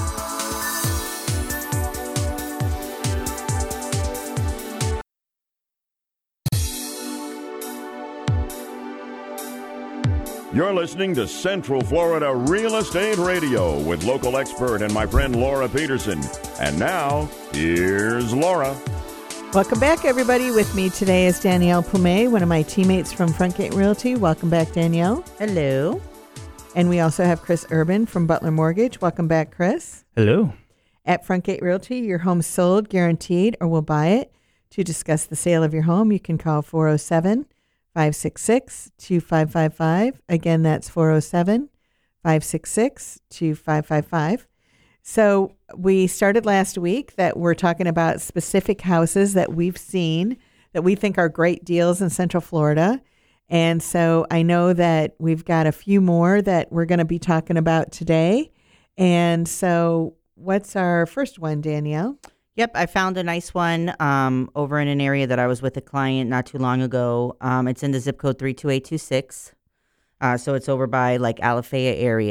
You're listening to Central Florida Real Estate Radio with local expert and my friend Laura Peterson. And now, here's Laura. Welcome back, everybody. With me today is Danielle Pume, one of my teammates from Frontgate Realty. Welcome back, Danielle. Hello. And we also have Chris Urban from Butler Mortgage. Welcome back, Chris. Hello. At Frontgate Realty, your home's sold, guaranteed, or we'll buy it. To discuss the sale of your home, you can call four oh seven, five six six, two five five five. Again, that's four oh seven, five six six, two five five five. So we started last week that we're talking about specific houses that we've seen that we think are great deals in Central Florida. And so I know that we've got a few more that we're going to be talking about today. And so what's our first one, Danielle? Yep, I found a nice one um, over in an area that I was with a client not too long ago. Um, it's in the zip code three two eight two six. Uh, so it's over by like Alafaya area.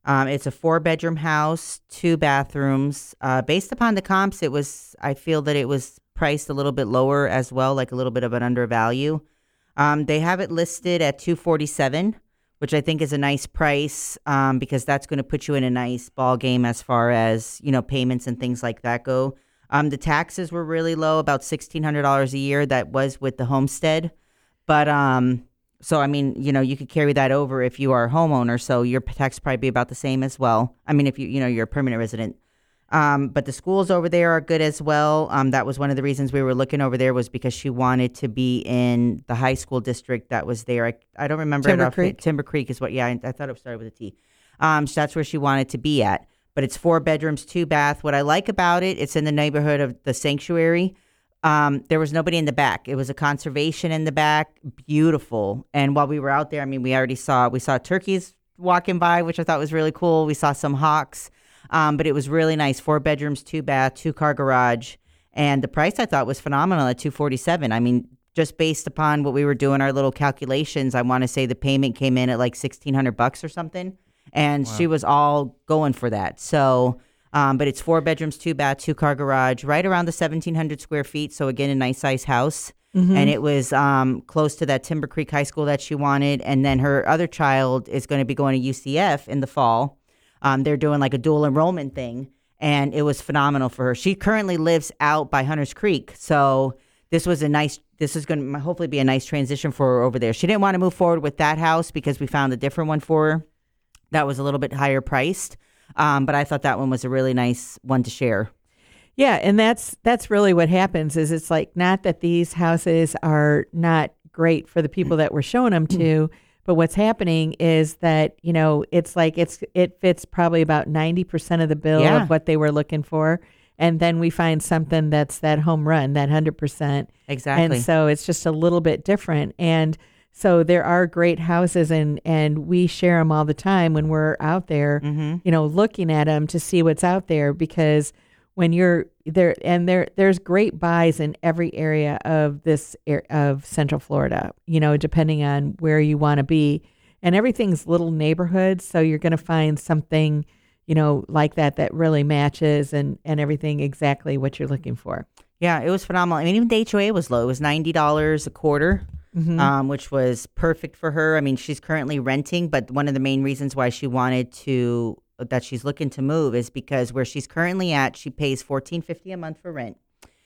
Um, it's a four-bedroom house, two bathrooms. Uh, based upon the comps, it was. I feel that it was priced a little bit lower as well, like a little bit of an undervalue. Um, they have it listed at two forty-seven, which I think is a nice price um, because that's going to put you in a nice ball game as far as you know payments and things like that go. Um, the taxes were really low, about sixteen hundred dollars a year. That was with the homestead, but. Um, So, I mean, you know, you could carry that over if you are a homeowner. So your tax probably be about the same as well. I mean, if you, you know, you're a permanent resident. Um, but the schools over there are good as well. Um, that was one of the reasons we were looking over there was because she wanted to be in the high school district that was there. I, I don't remember. Timber it off, Creek. Timber Creek is what, yeah, I, I thought it started with a T. Um, so that's where she wanted to be at. But it's four bedrooms, two bath. What I like about it, it's in the neighborhood of the sanctuary. Um, there was nobody in the back. It was a conservation in the back. Beautiful. And while we were out there, I mean, we already saw, we saw turkeys walking by, which I thought was really cool. We saw some hawks. Um, but it was really nice. Four bedrooms, two bath, two car garage. And the price I thought was phenomenal at two forty-seven. I mean, just based upon what we were doing, our little calculations, I want to say the payment came in at like sixteen hundred bucks or something. And wow. She was all going for that. So, Um, but it's four bedrooms, two bath, two car garage, right around the seventeen hundred square feet. So again, a nice size house. Mm-hmm. And it was um, close to that Timber Creek High School that she wanted. And then her other child is going to be going to U C F in the fall. Um, they're doing like a dual enrollment thing. And it was phenomenal for her. She currently lives out by Hunters Creek. So this was a nice, this is going to hopefully be a nice transition for her over there. She didn't want to move forward with that house because we found a different one for her that was a little bit higher priced. Um, but I thought that one was a really nice one to share. Yeah, and that's that's really what happens is it's like not that these houses are not great for the people that we're showing them to, but what's happening is that, you know, it's like it's it fits probably about ninety percent of the bill Yeah. of what they were looking for. And then we find something that's that home run, that one hundred percent. Exactly. And so it's just a little bit different. And so there are great houses, and, and we share them all the time when we're out there, mm-hmm. you know, looking at them to see what's out there. Because when you're there, and there there's great buys in every area of this of Central Florida, you know, depending on where you want to be, and everything's little neighborhoods. So you're going to find something, you know, like that that really matches and and everything exactly what you're looking for. Yeah, it was phenomenal. I mean, even the H O A was low. It was ninety dollars a quarter. Mm-hmm. Um, which was perfect for her. I mean, she's currently renting, but one of the main reasons why she wanted to, that she's looking to move is because where she's currently at, she pays fourteen fifty a month for rent.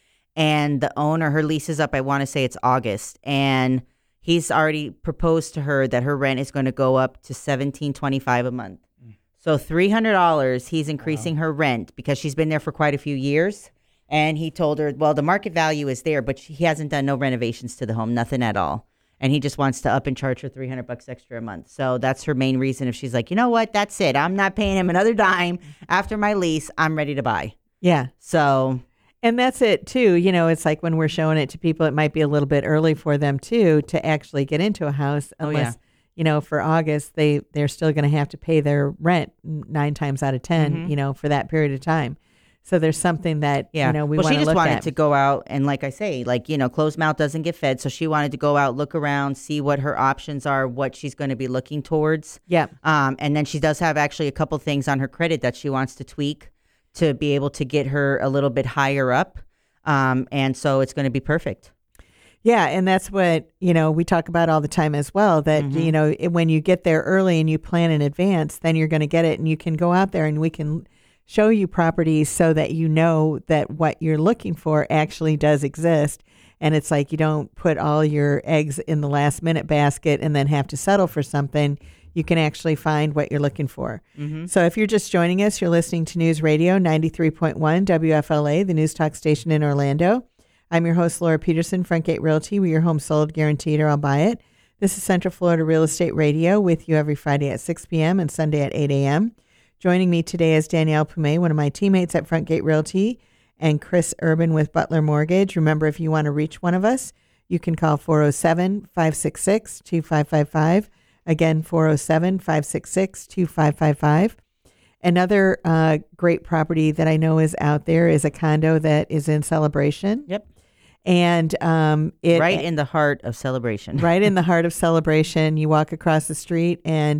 And the owner, her lease is up, I want to say it's August. And he's already proposed to her that her rent is going to go up to seventeen twenty-five a month. Mm. So three hundred dollars he's increasing wow. her rent because she's been there for quite a few years. And he told her, well, the market value is there, but he hasn't done no renovations to the home, nothing at all. And he just wants to up and charge her three hundred bucks extra a month. So that's her main reason. If she's like, you know what, that's it. I'm not paying him another dime after my lease. I'm ready to buy. Yeah. So. And that's it too. You know, it's like when we're showing it to people, it might be a little bit early for them too, to actually get into a house. Unless, oh, yeah. you know, for August, they, they're still going to have to pay their rent nine times out of ten, mm-hmm. you know, for that period of time. So there's something that, yeah. you know, we well, want to look at. Well, she just wanted to go out and, like I say, like, you know, closed mouth doesn't get fed. So she wanted to go out, look around, see what her options are, what she's going to be looking towards. Yeah. Um, and then she does have actually a couple things on her credit that she wants to tweak to be able to get her a little bit higher up. Um, and so it's going to be perfect. Yeah, and that's what, you know, we talk about all the time as well, that, mm-hmm. you know, when you get there early and you plan in advance, then you're going to get it and you can go out there and we can show you properties so that you know that what you're looking for actually does exist. And it's like you don't put all your eggs in the last minute basket and then have to settle for something. You can actually find what you're looking for. Mm-hmm. So if you're just joining us, you're listening to News Radio ninety-three point one W F L A, the news talk station in Orlando. I'm your host, Laura Peterson, Frontgate Realty. We're your home sold, guaranteed, or I'll buy it. This is Central Florida Real Estate Radio with you every Friday at six p.m. and Sunday at eight a.m. Joining me today is Danielle Pume, one of my teammates at Frontgate Realty, and Chris Urban with Butler Mortgage. Remember, if you want to reach one of us, you can call four oh seven, five six six, two five five five. Again, four oh seven, five six six, two five five five. Another uh, great property that I know is out there is a condo that is in Celebration. Yep. And um, it right in the heart of Celebration. Right in the heart of Celebration. You walk across the street and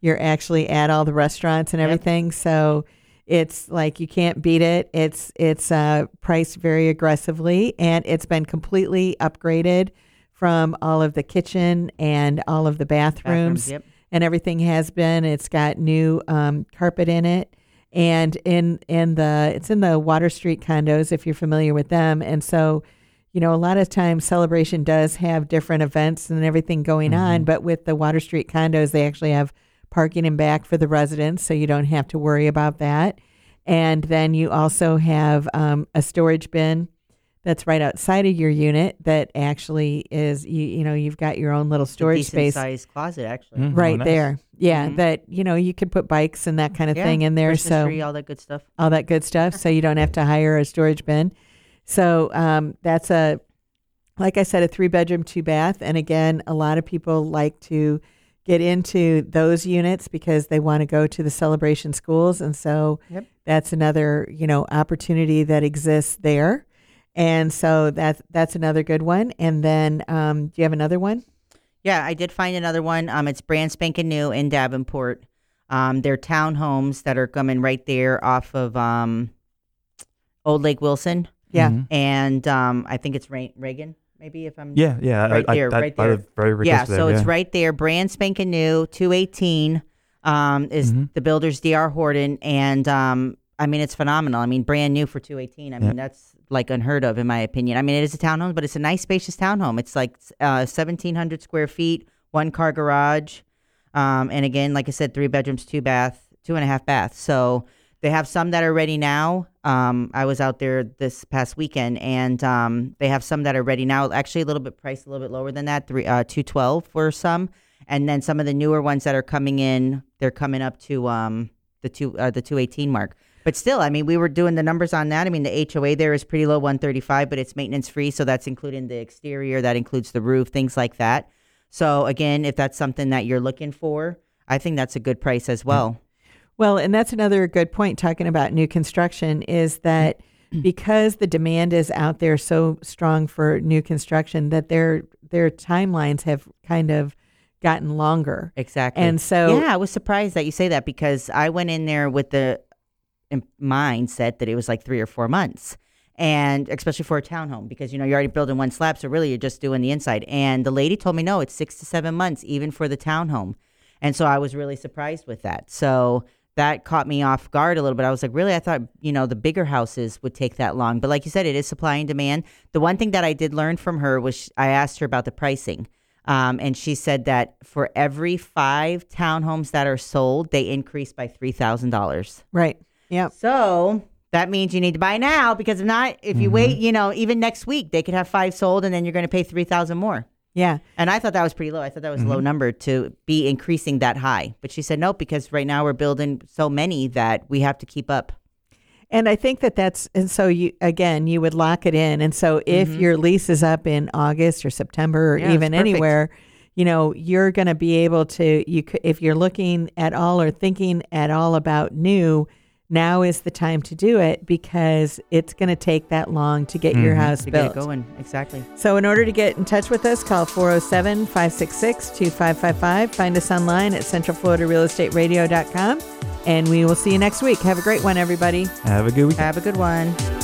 you're actually at all the restaurants and Yep. everything. So it's like you can't beat it. It's it's uh, priced very aggressively, and it's been completely upgraded from all of the kitchen and all of the bathrooms, Bathrooms, yep. and everything has been. It's got new um, carpet in it, and in in the it's in the Water Street condos if you're familiar with them. And so, you know, a lot of times Celebration does have different events and everything going Mm-hmm. on, but with the Water Street condos, they actually have parking in back for the residents, so you don't have to worry about that. And then you also have um, a storage bin that's right outside of your unit that actually is, you, you know, you've got your own little storage Decent space sized closet, actually. Mm. right Oh, nice. there. Yeah, Mhm. that, you know, you could put bikes and that kind of Yeah, thing in there. Christmas So tree, all that good stuff. all that good stuff. So you don't have to hire a storage bin. So um, that's a, like I said, a three bedroom, two bath. And again, a lot of people like to get into those units because they want to go to the Celebration schools. And so Yep. that's another, you know, opportunity that exists there. And so that's, that's another good one. And then um, do you have another one? Yeah, I did find another one. Um, it's brand spanking new in Davenport. Um, they're townhomes that are coming right there off of um, Old Lake Wilson, Yeah. Mhm. and um, I think it's Ra- Reagan. Maybe if I'm Yeah, yeah. Right I, there, I, right I, I there. live very, very yeah. close to So there, it's yeah. right there, brand spanking new, two eighteen. Um, is Mhm. the builder's D R Horton, and um, I mean it's phenomenal. I mean brand new for two eighteen. I mean Yeah. that's like unheard of in my opinion. I mean it is a townhome, but it's a nice spacious townhome. It's like uh, seventeen hundred square feet, one car garage, um, and again, like I said, three bedrooms, two bath, two and a half baths. So they have some that are ready now. Um, I was out there this past weekend, and um, they have some that are ready now. Actually, a little bit priced, a little bit lower than that, three uh, two twelve for some, and then some of the newer ones that are coming in, they're coming up to um, the two uh, the two eighteen mark. But still, I mean, we were doing the numbers on that. I mean, the H O A there is pretty low, one thirty-five, but it's maintenance free, so that's including the exterior, that includes the roof, things like that. So again, if that's something that you're looking for, I think that's a good price as well. Well, and that's another good point talking about new construction is that because the demand is out there so strong for new construction that their their timelines have kind of gotten longer. Exactly. And so yeah, I was surprised that you say that because I went in there with the im- mindset that it was like three or four months. And especially for a townhome, because, you know, you're already building one slab. So really you're just doing the inside. And the lady told me, no, it's six to seven months, even for the townhome. And so I was really surprised with that. So that caught me off guard a little bit. I was like, really? I thought, you know, the bigger houses would take that long. But like you said, it is supply and demand. The one thing that I did learn from her was I asked her about the pricing. Um, and she said that for every five townhomes that are sold, they increase by three thousand dollars. right. Yeah. So that means you need to buy now, because if not, if you wait, you know, even next week, they could have five sold and then you're going to pay three thousand dollars more. Yeah. And I thought that was pretty low. I thought that was a low number to be increasing that high. But she said, no, because right now we're building so many that we have to keep up. And I think that that's, and so you, again, you would lock it in. And so if your lease is up in August or September or Yeah, it's even perfect. anywhere, you know, you're going to be able to, you could, if you're looking at all or thinking at all about new, now is the time to do it because it's going to take that long to get your house To built. get it going. Exactly. So in order to get in touch with us, call four oh seven, five six six, two five five five. Find us online at central florida real estate radio dot com. And we will see you next week. Have a great one, everybody. Have a good weekend. Have a good one.